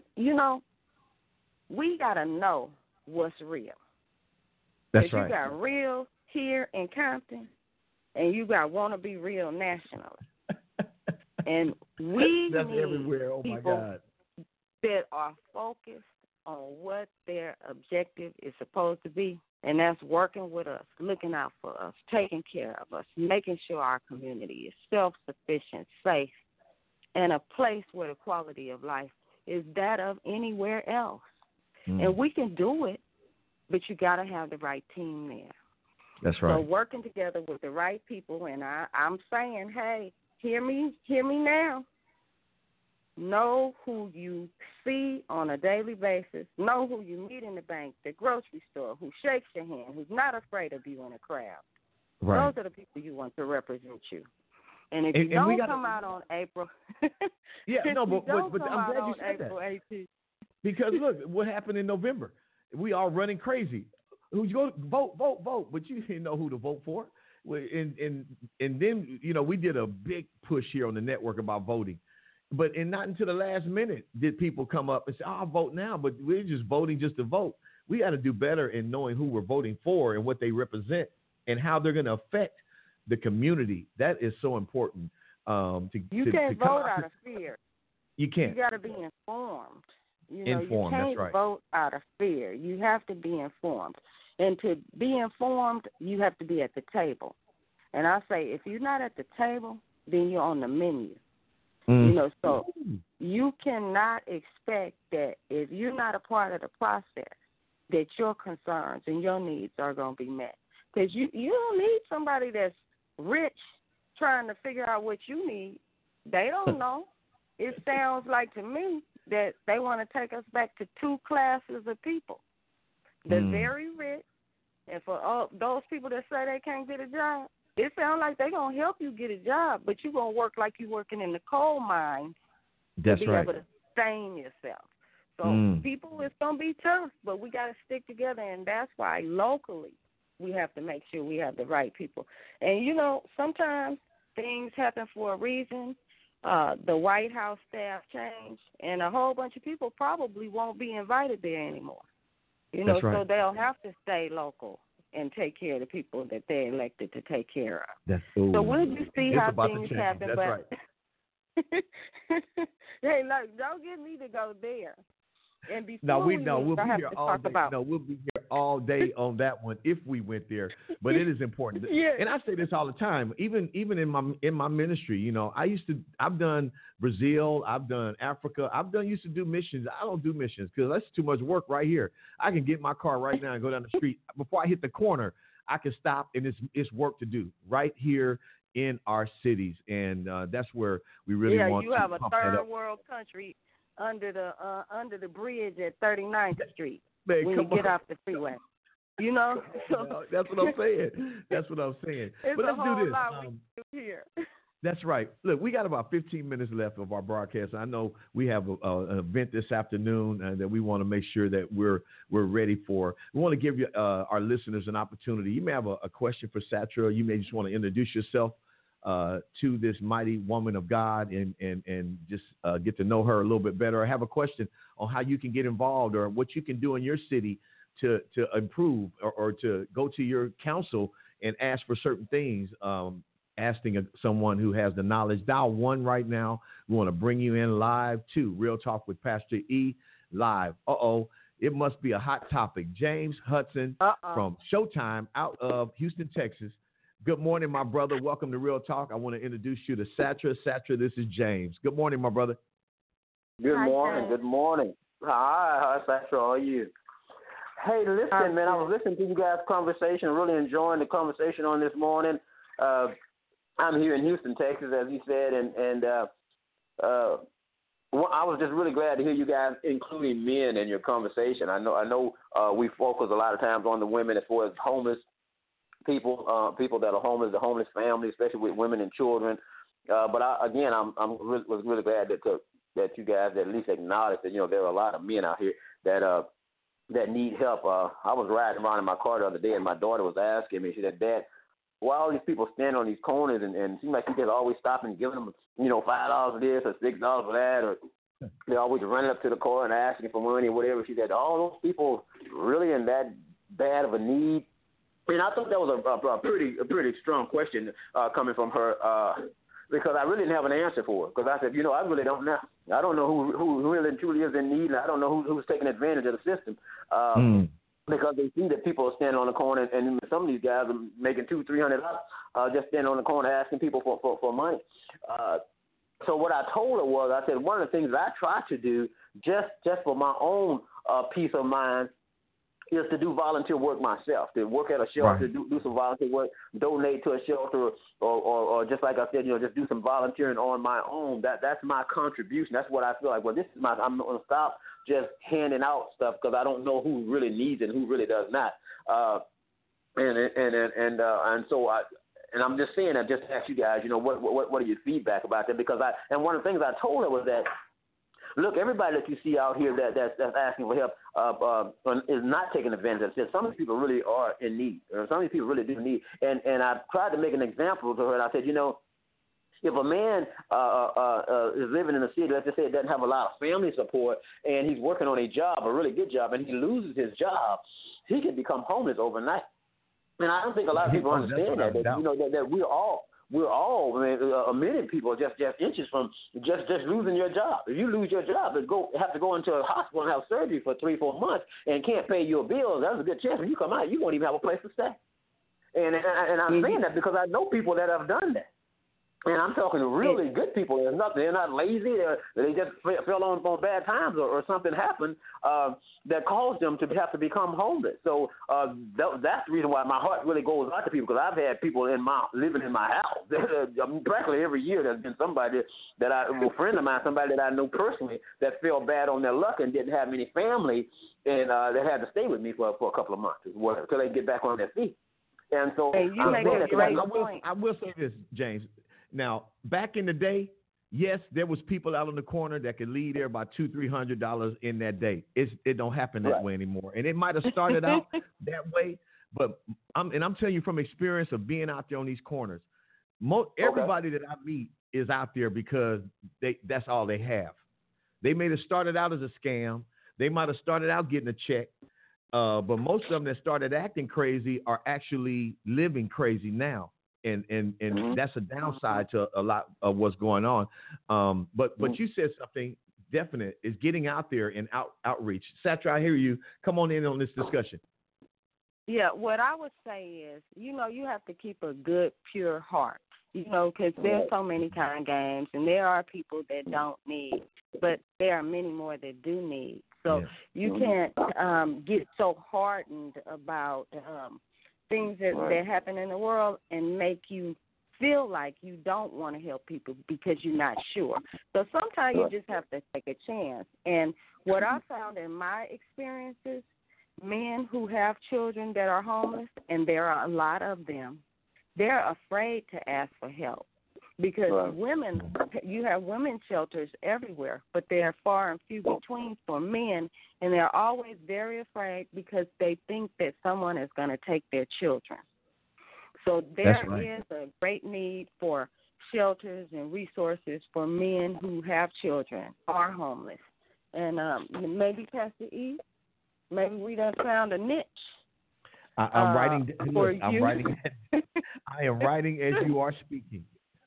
we got to know what's real. That's right. You got real here in Compton, and you got want to be real nationally. And we that's need everywhere. Oh, people my God. that are focused on what their objective is supposed to be, and that's working with us, looking out for us, taking care of us, making sure our community is self-sufficient, safe, and a place where the quality of life is that of anywhere else. And we can do it, but you got to have the right team there. That's right. So working together with the right people, and I'm saying, hey, hear me now. Know who you see on a daily basis. Know who you meet in the bank, the grocery store, who shakes your hand, who's not afraid of you in a crowd. Right. Those are the people you want to represent you. And if you don't come out on April, but I'm glad you said April that. 18th. Because look, what happened in November? We all running crazy. Who's going to vote? But you didn't know who to vote for. And then we did a big push here on the network about voting. But not until the last minute did people come up and say, I'll vote now, but we're just voting just to vote. We got to do better in knowing who we're voting for and what they represent and how they're going to affect the community. That is so important. You can't vote out of fear. You can't. You got to be informed. You Informed, can't that's right. vote out of fear. You have to be informed. And to be informed, you have to be at the table. And I say, if you're not at the table, then you're on the menu. So you cannot expect that if you're not a part of the process, that your concerns and your needs are going to be met. Because you don't need somebody that's rich trying to figure out what you need. They don't know. It sounds like to me that they want to take us back to two classes of people. The very rich, and for all those people that say they can't get a job, it sounds like they're going to help you get a job, but you're going to work like you're working in the coal mines to be able to sustain yourself. So people, it's going to be tough, but we got to stick together, and that's why locally we have to make sure we have the right people. And, you know, sometimes things happen for a reason. The White House staff changed, and a whole bunch of people probably won't be invited there anymore. You know, so they'll have to stay local and take care of the people that they're elected to take care of. So we'll just see how things happen. That's but hey, look, don't get me to go there. And before we'll be here all day. We'll be here all day on that one if we went there. But it is important. Yeah. And I say this all the time. Even in my ministry, you know, I've done Brazil, I've done Africa, used to do missions. I don't do missions because that's too much work right here. I can get my car right now and go down the street. Before I hit the corner, I can stop, and it's work to do right here in our cities. And that's where we really want to. Yeah, you have a third world country under the bridge at 39th Street. Man, when you get off the freeway. You know? So, that's what I'm saying. That's what I'm saying. But let's do this. Lot we do here. That's right. Look, we got about 15 minutes left of our broadcast. I know we have an event this afternoon that we want to make sure that we're ready for. We want to give you our listeners an opportunity. You may have a question for Satra. You may just want to introduce yourself to this mighty woman of God and just get to know her a little bit better, or have a question on how you can get involved or what you can do in your city to improve or to go to your council and ask for certain things, asking someone who has the knowledge. Dial 1 right now. We want to bring you in live to Real Talk with Pastor E live. It must be a hot topic. James Hudson from Showtime out of Houston, Texas. Good morning, my brother. Welcome to Real Talk. I want to introduce you to Satra. Satra, this is James. Good morning, my brother. Good morning. Good morning. Hi, Satra. How are you? Hey, listen, man, I was listening to you guys' conversation, really enjoying the conversation on this morning. I'm here in Houston, Texas, as you said, and I was just really glad to hear you guys including men in your conversation. I know we focus a lot of times on the women as far as homeless people, people that are homeless, the homeless family, especially with women and children. But I was really glad that you guys at least acknowledge that, you know, there are a lot of men out here that need help. I was riding around in my car the other day, and my daughter was asking me, she said, "Dad, why all these people stand on these corners and it seems like you guys always stop and giving them, you know, $5 for this or $6 for that, or they're always running up to the car and asking for money or whatever." She said, "All those people really in that bad of a need?" And I thought that was a pretty strong question coming from her, because I really didn't have an answer for it. Because I said, you know, I really don't know. I don't know who really truly is in need, and I don't know who's taking advantage of the system. Because they see that people are standing on the corner, and some of these guys are making $200-$300 just standing on the corner asking people for money. So what I told her was, I said, one of the things that I try to do just for my own peace of mind is to do volunteer work myself, to work at a shelter, right. do some volunteer work, donate to a shelter, or just like I said, you know, just do some volunteering on my own. That's my contribution. That's what I feel like. Well, I'm going to stop just handing out stuff because I don't know who really needs it and who really does not. And so I'm just saying that just to ask you guys, you know, what are your feedback about that? Because one of the things I told her was that, look, everybody that you see out here that's asking for help is not taking advantage of it. Some of these people really are in need. Some of these people really do need. And I tried to make an example to her, and I said, you know, if a man is living in a city, let's just say it doesn't have a lot of family support, and he's working on a job, a really good job, and he loses his job, he can become homeless overnight. And I don't think a lot of people understand that you know, that we're all, many people just inches from just losing your job. If you lose your job and have to go into a hospital and have surgery for 3-4 months and can't pay your bills, there's a good chance when you come out, you won't even have a place to stay. And I'm saying that because I know people that have done that. And I'm talking to really good people. They're not lazy. They just fell on bad times or something happened that caused them to have to become homeless. So that's the reason why my heart really goes out to people, because I've had people living in my house. Practically every year there's been somebody a friend of mine, somebody that I know personally, that fell bad on their luck and didn't have any family, and they had to stay with me for a couple of months until they get back on their feet. And so you make a great point. I will say this, James. Now, back in the day, yes, there was people out on the corner that could leave there by $200-300 in that day. It don't happen that way anymore. And it might have started out that way, but I'm telling you from experience of being out there on these corners, everybody that I meet is out there because that's all they have. They may have started out as a scam. They might have started out getting a check. But most of them that started acting crazy are actually living crazy now. And that's a downside to a lot of what's going on. But you said something definite is getting out there and outreach. Satra, I hear you. Come on in on this discussion. Yeah, what I would say is, you have to keep a good, pure heart, because there's so many kind games, and there are people that don't need, but there are many more that do need. So you can't get so hardened about things that happen in the world and make you feel like you don't want to help people because you're not sure. So sometimes you just have to take a chance. And what I found in my experiences, men who have children that are homeless, and there are a lot of them, they're afraid to ask for help. Because women, you have women's shelters everywhere, but they're far and few between for men, and they're always very afraid because they think that someone is going to take their children. So there is a great need for shelters and resources for men who have children, are homeless. And maybe, Pastor E, maybe we done found a niche. I'm writing. For I'm you. writing. I am writing as you are speaking.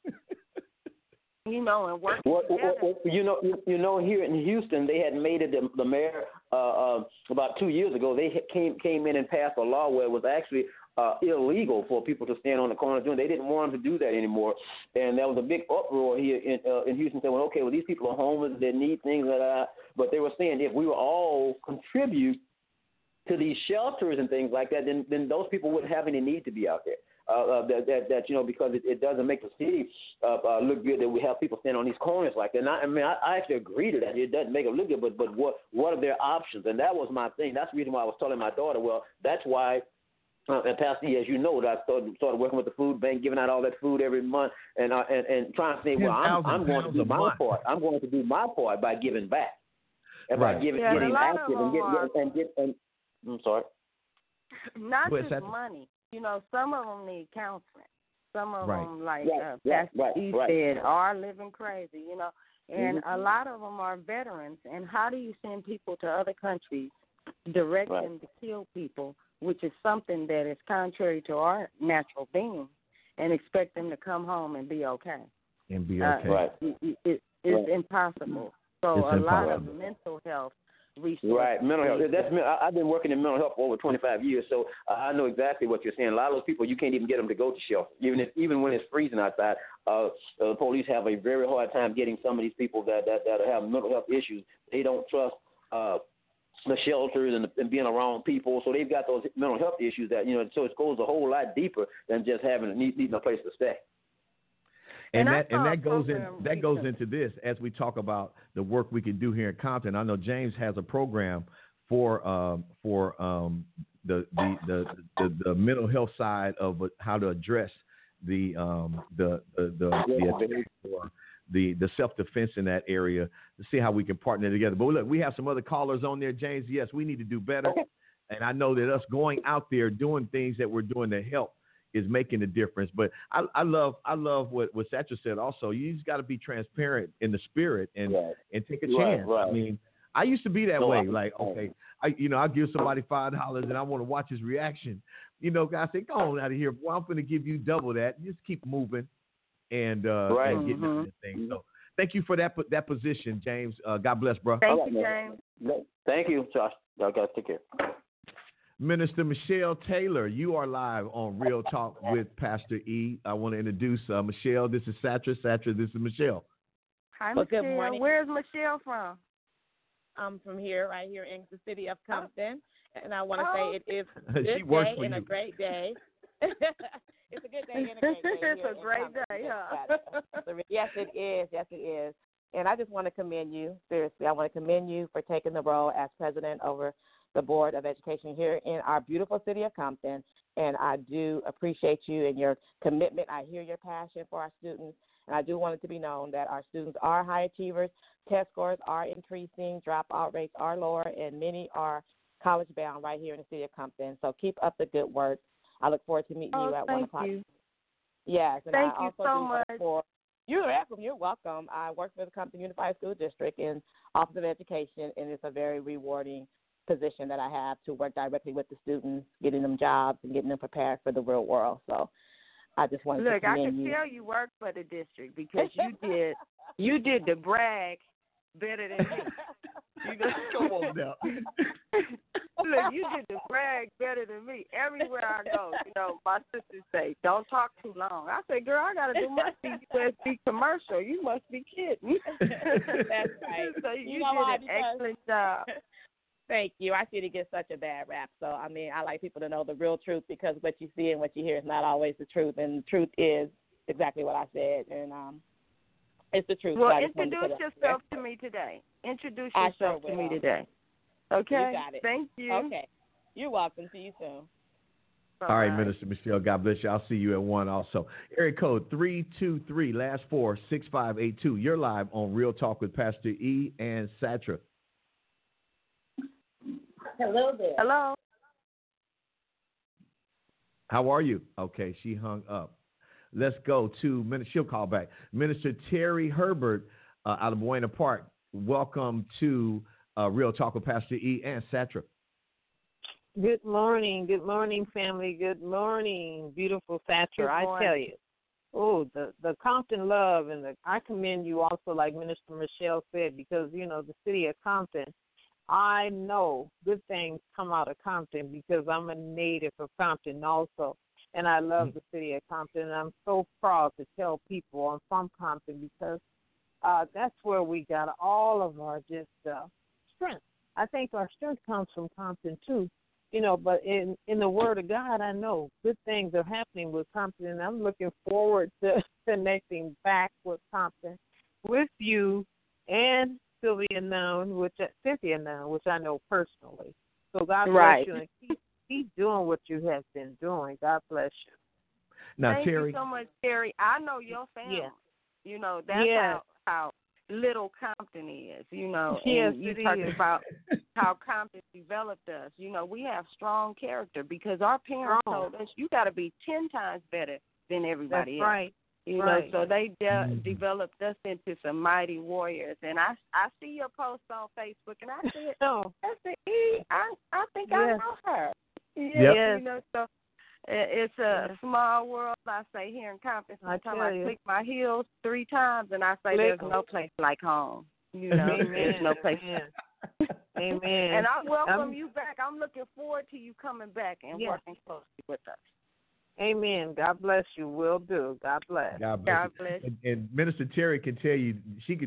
And work together. Here in Houston, they had made it the mayor about 2 years ago. They came in and passed a law where it was actually illegal for people to stand on the corner doing. They didn't want them to do that anymore, and there was a big uproar here in Houston. Saying, well, okay, well, these people are homeless, they need things like that. But they were saying if we were all contribute to these shelters and things like that, then those people wouldn't have any need to be out there. Because it doesn't make the city look good that we have people standing on these corners like that. And I actually agree to that. It doesn't make it look good, but what are their options? And that was my thing. That's the reason why I was telling my daughter, well, that's why, and Pastor E, as you know, that I started working with the food bank, giving out all that food every month, and trying to say, well, I'm going to do my part. I'm going to do my part by giving back, and by getting active and I'm sorry. Not just money. Some of them need counseling. Some of them, like Pastor E said, are living crazy, and a lot of them are veterans. And how do you send people to other countries, direct them to kill people, which is something that is contrary to our natural being, and expect them to come home and be okay? It's impossible. So a lot of mental health resources. Right, mental health. I've been working in mental health for over 25 years, so I know exactly what you're saying. A lot of those people, you can't even get them to go to shelter, even when it's freezing outside. The police have a very hard time getting some of these people that have mental health issues. They don't trust the shelters and being around people, so they've got those mental health issues that so it goes a whole lot deeper than just needing a place to stay. And that goes into this as we talk about the work we can do here in Compton. I know James has a program for the mental health side of how to address the self-defense in that area to see how we can partner together. But look, we have some other callers on there, James. Yes, we need to do better, and I know that us going out there doing things that we're doing to help is making a difference. But I love what Satra said also. You just got to be transparent in the spirit and take a chance. Right. I mean, I used to be that way. Like, okay, I'll give somebody $5 and I want to watch his reaction. Guys say, go on out of here. Well, I'm going to give you double that. Just keep moving and getting this thing. So thank you for that position, James. God bless, bro. Thank you, James. Thank you, Josh. Y'all guys take care. Minister Michelle Taylor, you are live on Real Talk with Pastor E. I want to introduce Michelle. This is Satra. Satra, this is Michelle. Hi, Well, Michelle. good morning. Where's Michelle from? I'm from here, right here in the city of Compton. And I want to say it is a She good works day for and you. a great day. It's a good day and a great day. It's here a in great Compton. day, huh? Yes, it is. Yes, it is. And I just want to commend you, seriously. I want to commend you for taking the role as president over the Board of Education here in our beautiful city of Compton. And I do appreciate you and your commitment. I hear your passion for our students. And I do want it to be known that our students are high achievers. Test scores are increasing. Dropout rates are lower. And many are college bound right here in the city of Compton. So keep up the good work. I look forward to meeting you at 1 o'clock. Thank you. Yes. And Thank I you also so do much. work for, you're welcome. You're welcome. I work for the Compton Unified School District in Office of Education, and it's a very rewarding position that I have to work directly with the students, getting them jobs and getting them prepared for the real world. So I just wanted to commend you. Look, I can tell you work for the district because you did the brag better than me. You know? Come on now. Look, you did the brag better than me. Everywhere I go, my sisters say, don't talk too long. I say, girl, I got to do my CUSD commercial. You must be kidding. That's right. So you why? did an excellent job. Thank you. I see it gets such a bad rap. So, I mean, I like people to know the real truth because what you see and what you hear is not always the truth. And the truth is exactly what I said. And it's the truth. Well, so introduce yourself to me today. Introduce I yourself sure to me will. today. Okay? You got it. Thank you. Okay. You're welcome. See you soon. Bye-bye. All right, Minister Michelle, God bless you. I'll see you at 1 also. Area code 323, last 4, 6582. You're live on Real Talk with Pastor E and Satra. Hello there. Hello. How are you? Okay, she hung up. Let's go to, she'll call back. Minister Terry Herbert out of Buena Park. Welcome to Real Talk with Pastor E and Satra. Good morning, family. Good morning, beautiful Satra. I tell you, the Compton love, and I commend you also, like Minister Michelle said, because the city of Compton. I know good things come out of Compton because I'm a native of Compton also, and I love the city of Compton. And I'm so proud to tell people I'm from Compton because that's where we got all of our strength. I think our strength comes from Compton too, but in the Word of God, I know good things are happening with Compton, and I'm looking forward to connecting back with Compton, with you and Cynthia Noun, which I know personally. So God bless you, and keep doing what you have been doing. God bless you. Now, Thank Terry, you so much, Terry. I know your family. Yeah. That's how little Compton is, Yes, and you it talked is. about how Compton developed us. We have strong character because our parents told us you got to be 10 times better than everybody else. Right. So they developed us into some mighty warriors. And I see your posts on Facebook, and I said, Pastor E, I think I know her. Yes. So it's a small world, I say, here in Compton. Sometimes I click my heels 3 times, and I say there's no place like home. There's no place. Amen. And I welcome you back. I'm looking forward to you coming back and working closely with us. Amen. God bless you. Will do. God bless. God bless. And Minister Terry can tell you,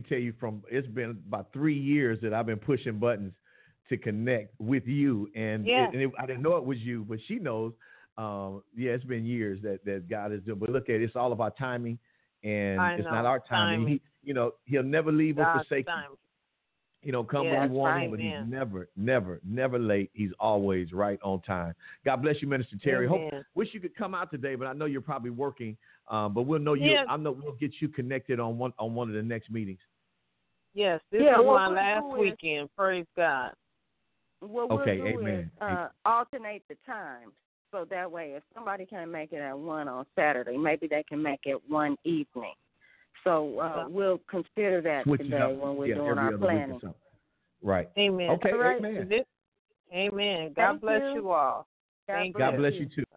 it's been about 3 years that I've been pushing buttons to connect with you. And, I didn't know it was you, but she knows. It's been years that God is doing. But look at it, it's all about timing, and it's not our timing. He'll never leave or forsake you. Come when you want him, but he's never late. He's always right on time. God bless you, Minister Terry. Wish you could come out today, but I know you're probably working. But we'll know you. I know we'll get you connected on one of the next meetings. Yes, this is my last weekend. Praise God. What we'll do is alternate the times. So that way, if somebody can't make it at 1 on Saturday, maybe they can make it one evening. So we'll consider that today when we're doing our planning. Right. Amen. Okay. Right. Amen. Amen. God bless you all. God bless you too.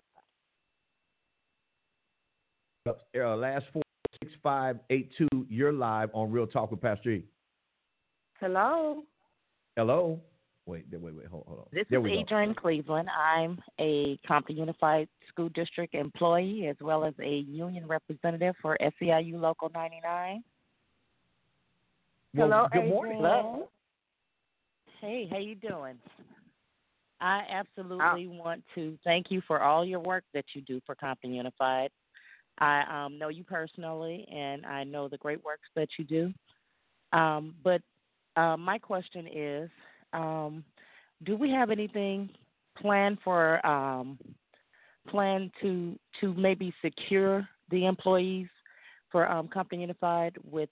Last 4, 6, 5, 8, 2. You're live on Real Talk with Pastor E. Hello. Wait, hold on. This is Adrian Cleveland. I'm a Compton Unified School District employee as well as a union representative for SEIU Local 99. Well, hello, good morning. Hello. Hey, how you doing? I absolutely want to thank you for all your work that you do for Compton Unified. I know you personally, and I know the great works that you do. But my question is, do we have anything planned to maybe secure the employees for Compton Unified with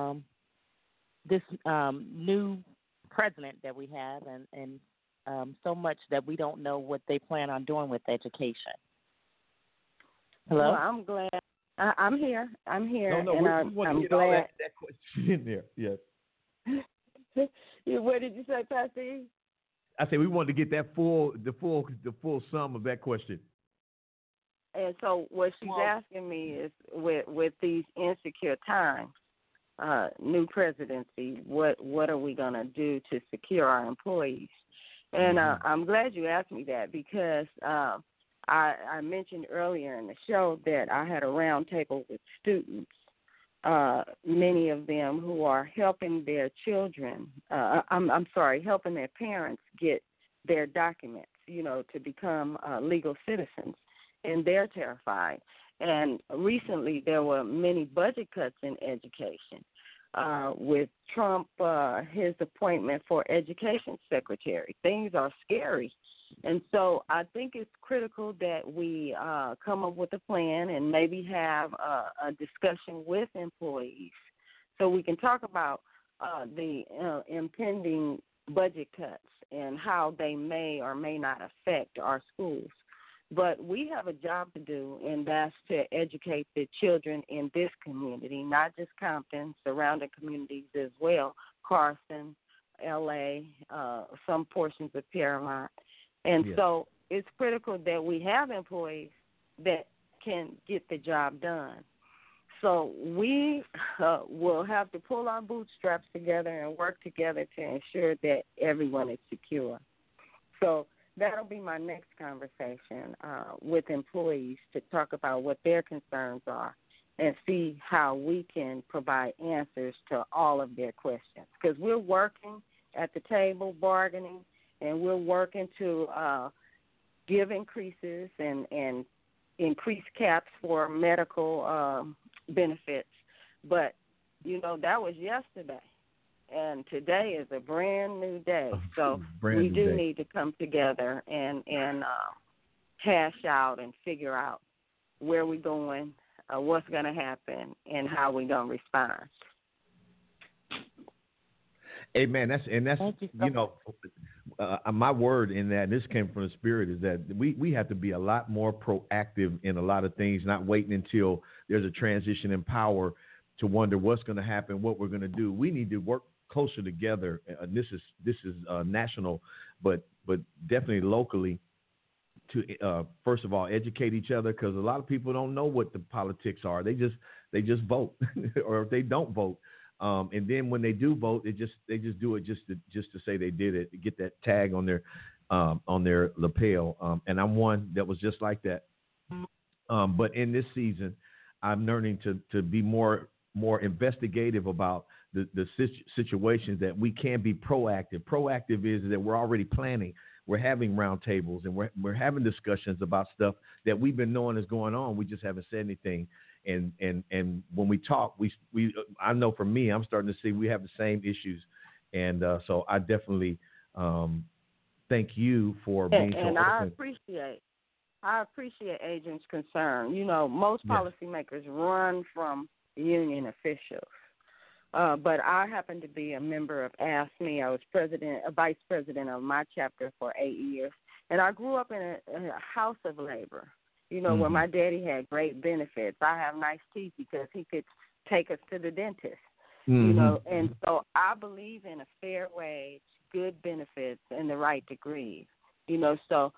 this new president that we have, and so much that we don't know what they plan on doing with education? Hello? Well, I'm glad. I'm here. No, and we want I'm to get all glad. that question in there. Yes. What did you say, Pastor E? I say we wanted to get that the full sum of that question. And so what she's asking me is, with these insecure times, new presidency, what are we going to do to secure our employees? And I'm glad you asked me that, because I mentioned earlier in the show that I had a round table with students, many of them who are helping their children, helping their parents get their documents, to become legal citizens, and they're terrified. And recently there were many budget cuts in education. With Trump, his appointment for education secretary, things are scary. And so I think it's critical that we come up with a plan and maybe have a discussion with employees so we can talk about the impending budget cuts and how they may or may not affect our schools. But we have a job to do, and that's to educate the children in this community, not just Compton, surrounding communities as well, Carson, L.A., some portions of Paramount. And so it's critical that we have employees that can get the job done. So we will have to pull our bootstraps together and work together to ensure that everyone is secure. So that'll be my next conversation with employees, to talk about what their concerns are and see how we can provide answers to all of their questions. Because we're working at the table, bargaining, and we're working to give increases and increase caps for medical benefits. But, that was yesterday. And today is a brand new day. So we do need to come together and hash out and figure out where we're going, what's going to happen, and how we're going to respond. Amen. That's my word in that, and this came from the Spirit, is that we have to be a lot more proactive in a lot of things, not waiting until there's a transition in power to wonder what's going to happen, what we're going to do. We need to work closer together. This is national, but definitely locally, to first of all educate each other, because a lot of people don't know what the politics are. They just vote, or if they don't vote. And then when they do vote, they just do it just to say they did it, to get that tag on their lapel. And I'm one that was just like that. But in this season, I'm learning to be more investigative about the situations, that we can be proactive. Proactive is that we're already planning. We're having round tables, and we're having discussions about stuff that we've been knowing is going on. We just haven't said anything. And when we talk, we I know for me, I'm starting to see we have the same issues, and so I definitely thank you for being so open. And I appreciate Adrian's concern. Most policymakers run from union officials, but I happen to be a member of AFSCME. I was vice president of my chapter for 8 years, and I grew up in a house of labor. Where my daddy had great benefits. I have nice teeth because he could take us to the dentist, and so I believe in a fair wage, good benefits, and the right to grieve, so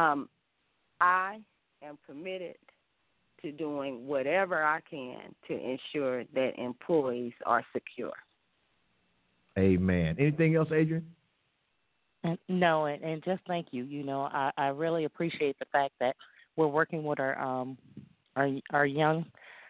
I am committed to doing whatever I can to ensure that employees are secure. Amen. Anything else, Adrian? And just thank you. I really appreciate the fact that we're working with our young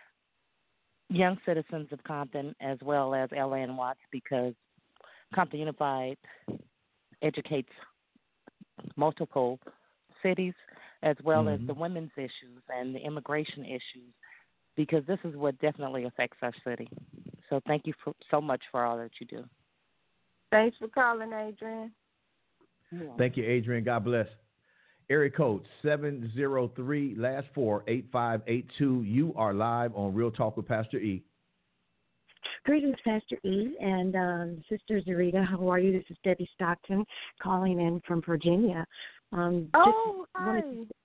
citizens of Compton as well as LA and Watts, because Compton Unified educates multiple cities as well as the women's issues and the immigration issues, because this is what definitely affects our city. So thank you so much for all that you do. Thanks for calling, Adrian. Thank you, Adrian. God bless. Area code 703, last 4, 8582. You are live on Real Talk with Pastor E. Greetings, Pastor E. and Sister Zarita. How are you? This is Debbie Stockton calling in from Virginia. Hi.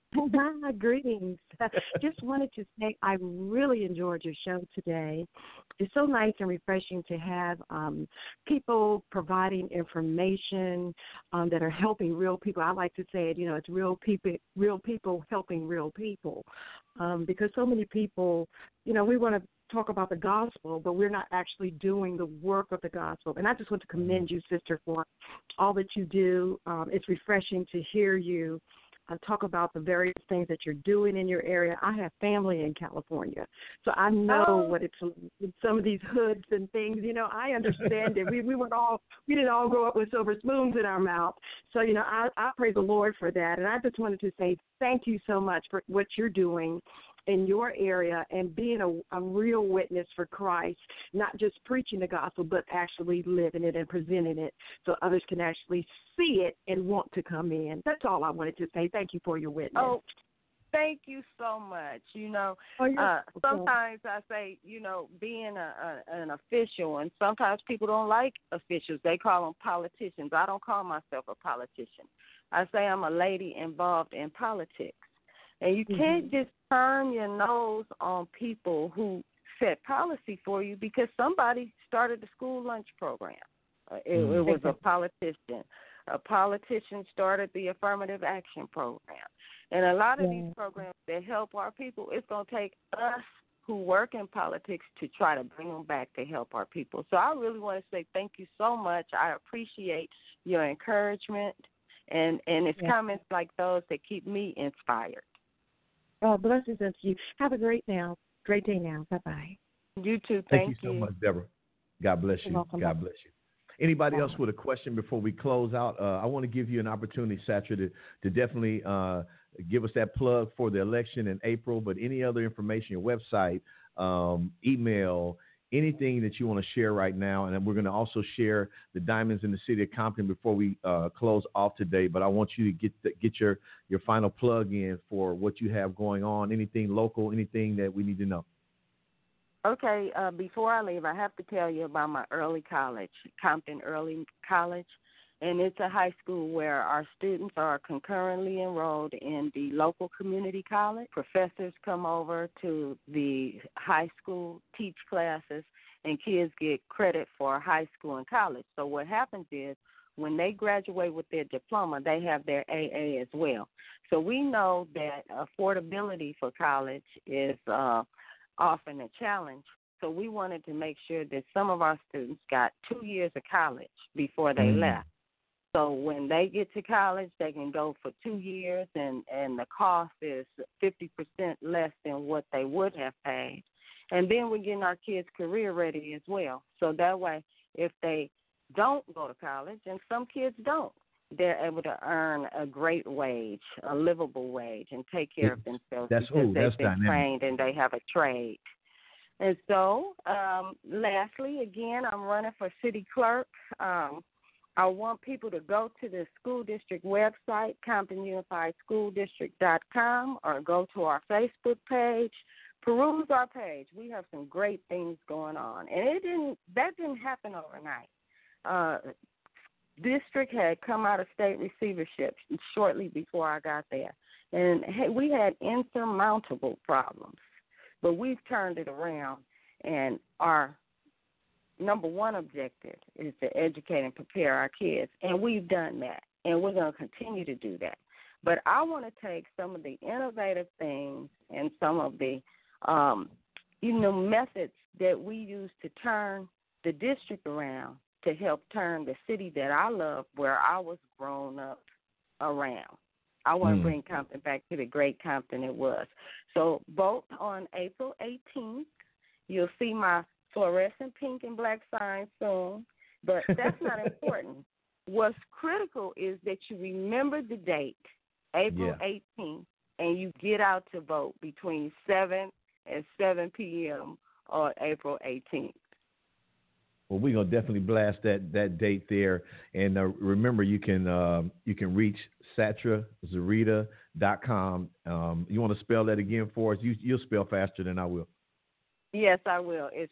Greetings. Just wanted to say I really enjoyed your show today. It's so nice and refreshing to have people providing information that are helping real people. I like to say it, it's real people helping real people, because so many people, we want to talk about the gospel, but we're not actually doing the work of the gospel. And I just want to commend you, sister, for all that you do. It's refreshing to hear you talk about the various things that you're doing in your area. I have family in California, so I know what it's some of these hoods and things. I understand it. We didn't all grow up with silver spoons in our mouth. So I praise the Lord for that. And I just wanted to say thank you so much for what you're doing in your area and being a real witness for Christ, not just preaching the gospel, but actually living it and presenting it so others can actually see it and want to come in. That's all I wanted to say. Thank you for your witness. Oh, thank you so much. Sometimes I say, being an official, and sometimes people don't like officials. They call them politicians. I don't call myself a politician. I say I'm a lady involved in politics. And you can't just turn your nose on people who set policy for you because somebody started the school lunch program. It was a politician. A politician started the affirmative action program. And a lot of these programs that help our people, it's going to take us who work in politics to try to bring them back to help our people. So I really want to say thank you so much. I appreciate your encouragement, and it's comments like those that keep me inspired. Oh, blessings unto you. Have a great day now. Bye-bye. You too. Thank you so much, Deborah. God bless you. God bless you. Anybody else with a question before we close out? I want to give you an opportunity, Satra, to definitely give us that plug for the election in April, but any other information, your website, email, anything that you want to share right now. And then we're going to also share the Diamonds in the City of Compton before we close off today. But I want you to get your final plug in for what you have going on, anything local, anything that we need to know. Okay, before I leave, I have to tell you about my early college, Compton Early College. And it's a high school where our students are concurrently enrolled in the local community college. Professors come over to the high school, teach classes, and kids get credit for high school and college. So what happens is when they graduate with their diploma, they have their AA as well. So we know that affordability for college is often a challenge. So we wanted to make sure that some of our students got 2 years of college before they left. So when they get to college, they can go for 2 years, and the cost is 50% less than what they would have paid. And then we're getting our kids career ready as well. So that way, if they don't go to college, and some kids don't, they're able to earn a great wage, a livable wage, and take care of themselves because they've been trained and they have a trade. And so, lastly, again, I'm running for city clerk. I want people to go to the school district website, ComptonUnifiedSchoolDistrict.com, or go to our Facebook page, peruse our page. We have some great things going on. And that didn't happen overnight. District had come out of state receivership shortly before I got there. And we had insurmountable problems. But we've turned it around, and our number one objective is to educate and prepare our kids, and we've done that, and we're going to continue to do that. But I want to take some of the innovative things and some of the, methods that we use to turn the district around to help turn the city that I love, where I was grown up, around. I want to bring Compton back to the great Compton it was. So vote on April 18th. You'll see my fluorescent pink and black sign soon, but that's not important. What's critical is that you remember the date, April 18th, and you get out to vote between 7 and 7 p.m. on April 18th. Well, we're going to definitely blast that date there. And remember, you can reach SatraZarita.com. You want to spell that again for us? You'll spell faster than I will. Yes, I will. It's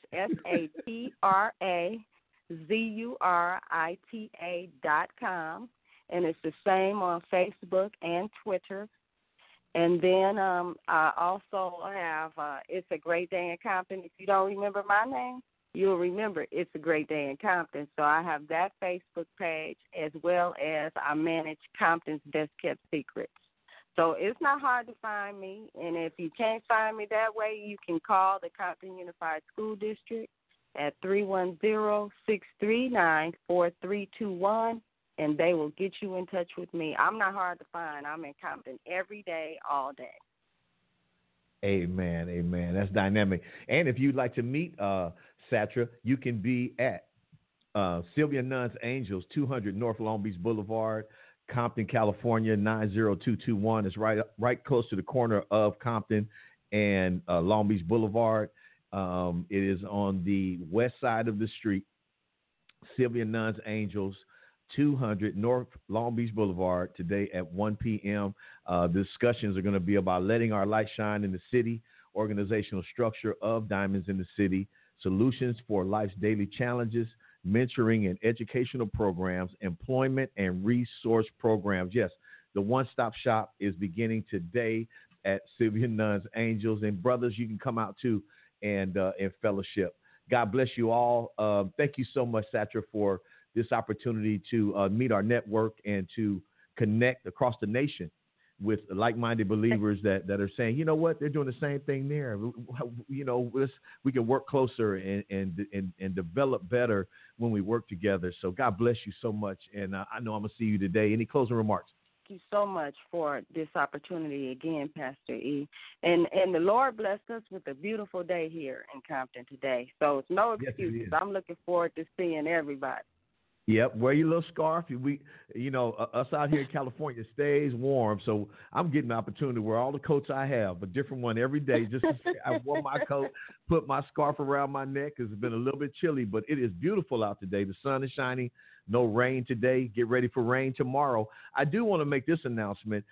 SatraZurita.com, and it's the same on Facebook and Twitter. And then I also have It's a Great Day in Compton. If you don't remember my name, you'll remember It's a Great Day in Compton. So I have that Facebook page, as well as I manage Compton's Best Kept Secrets. So it's not hard to find me. And if you can't find me that way, you can call the Compton Unified School District at 310-639-4321, and they will get you in touch with me. I'm not hard to find. I'm in Compton every day, all day. Amen, amen. That's dynamic. And if you'd like to meet Satra, you can be at Sylvia Nunn's Angels, 200 North Long Beach Boulevard, Compton, California, 90221. It's right close to the corner of Compton and Long Beach Boulevard. It is on the west side of the street. Sylvia Nunn's Angels, 200 North Long Beach Boulevard, today at 1 p.m. The discussions are going to be about letting our light shine in the city, organizational structure of Diamonds in the City, solutions for life's daily challenges, mentoring and educational programs, employment and resource programs. Yes, the one-stop shop is beginning today at Sylvia Nunn's Angels. And brothers, you can come out too and fellowship. God bless you all. Thank you so much, Satra, for this opportunity to meet our network and to connect across the nation with like-minded believers that are saying, you know what, they're doing the same thing there. You know, we can work closer and develop better when we work together. So God bless you so much. And I know I'm going to see you today. Any closing remarks? Thank you so much for this opportunity again, Pastor E. And the Lord blessed us with a beautiful day here in Compton today. So it's no excuses. Yes, I'm looking forward to seeing everybody. Yep, wear your little scarf. Us out here in California stays warm, so I'm getting the opportunity to wear all the coats I have, a different one every day. Just to say I wore my coat, put my scarf around my neck because it's been a little bit chilly, but it is beautiful out today. The sun is shining. No rain today. Get ready for rain tomorrow. I do want to make this announcement.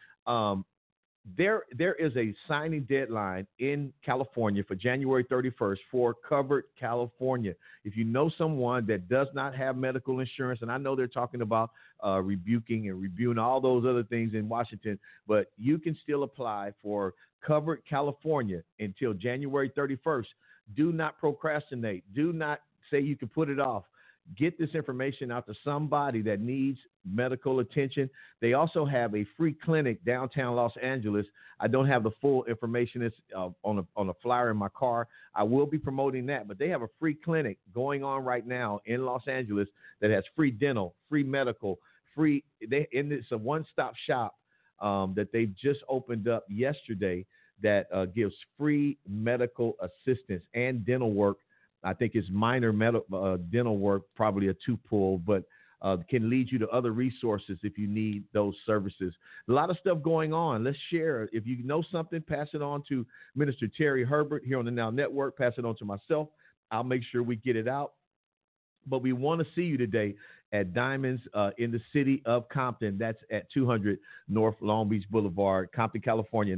There is a signing deadline in California for January 31st for Covered California. If you know someone that does not have medical insurance, and I know they're talking about rebuking and reviewing all those other things in Washington, but you can still apply for Covered California until January 31st. Do not procrastinate. Do not say you can put it off. Get this information out to somebody that needs medical attention. They also have a free clinic downtown Los Angeles. I don't have the full information. It's on a flyer in my car. I will be promoting that, but they have a free clinic going on right now in Los Angeles that has free dental, free medical, and it's a one-stop shop that they've just opened up yesterday that gives free medical assistance and dental work. I think it's minor dental work, probably a tooth pull, but can lead you to other resources if you need those services. A lot of stuff going on. Let's share. If you know something, pass it on to Minister Terry Herbert here on the Now Network. Pass it on to myself. I'll make sure we get it out. But we want to see you today at Diamonds in the city of Compton. That's at 200 North Long Beach Boulevard, Compton, California,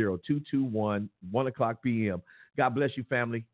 90221, 1 o'clock p.m. God bless you, family.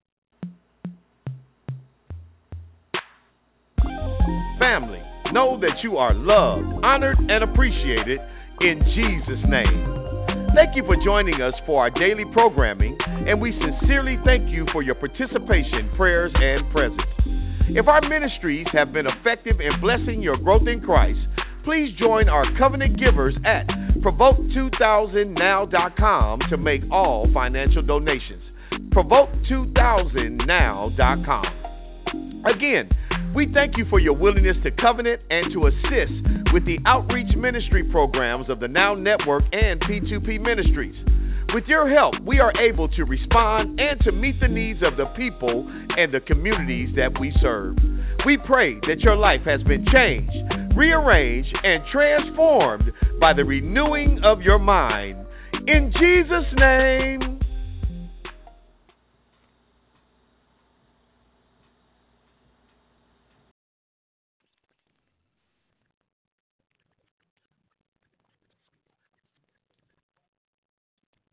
Family, know that you are loved, honored, and appreciated in Jesus' name. Thank you for joining us for our daily programming, and we sincerely thank you for your participation, prayers, and presence. If our ministries have been effective in blessing your growth in Christ, please join our covenant givers at Provoke2000now.com to make all financial donations. Provoke2000now.com. Again, We thank you for your willingness to covenant and to assist with the outreach ministry programs of the Now Network and P2P Ministries. With your help, we are able to respond and to meet the needs of the people and the communities that we serve. We pray that your life has been changed, rearranged, and transformed by the renewing of your mind. In Jesus' name.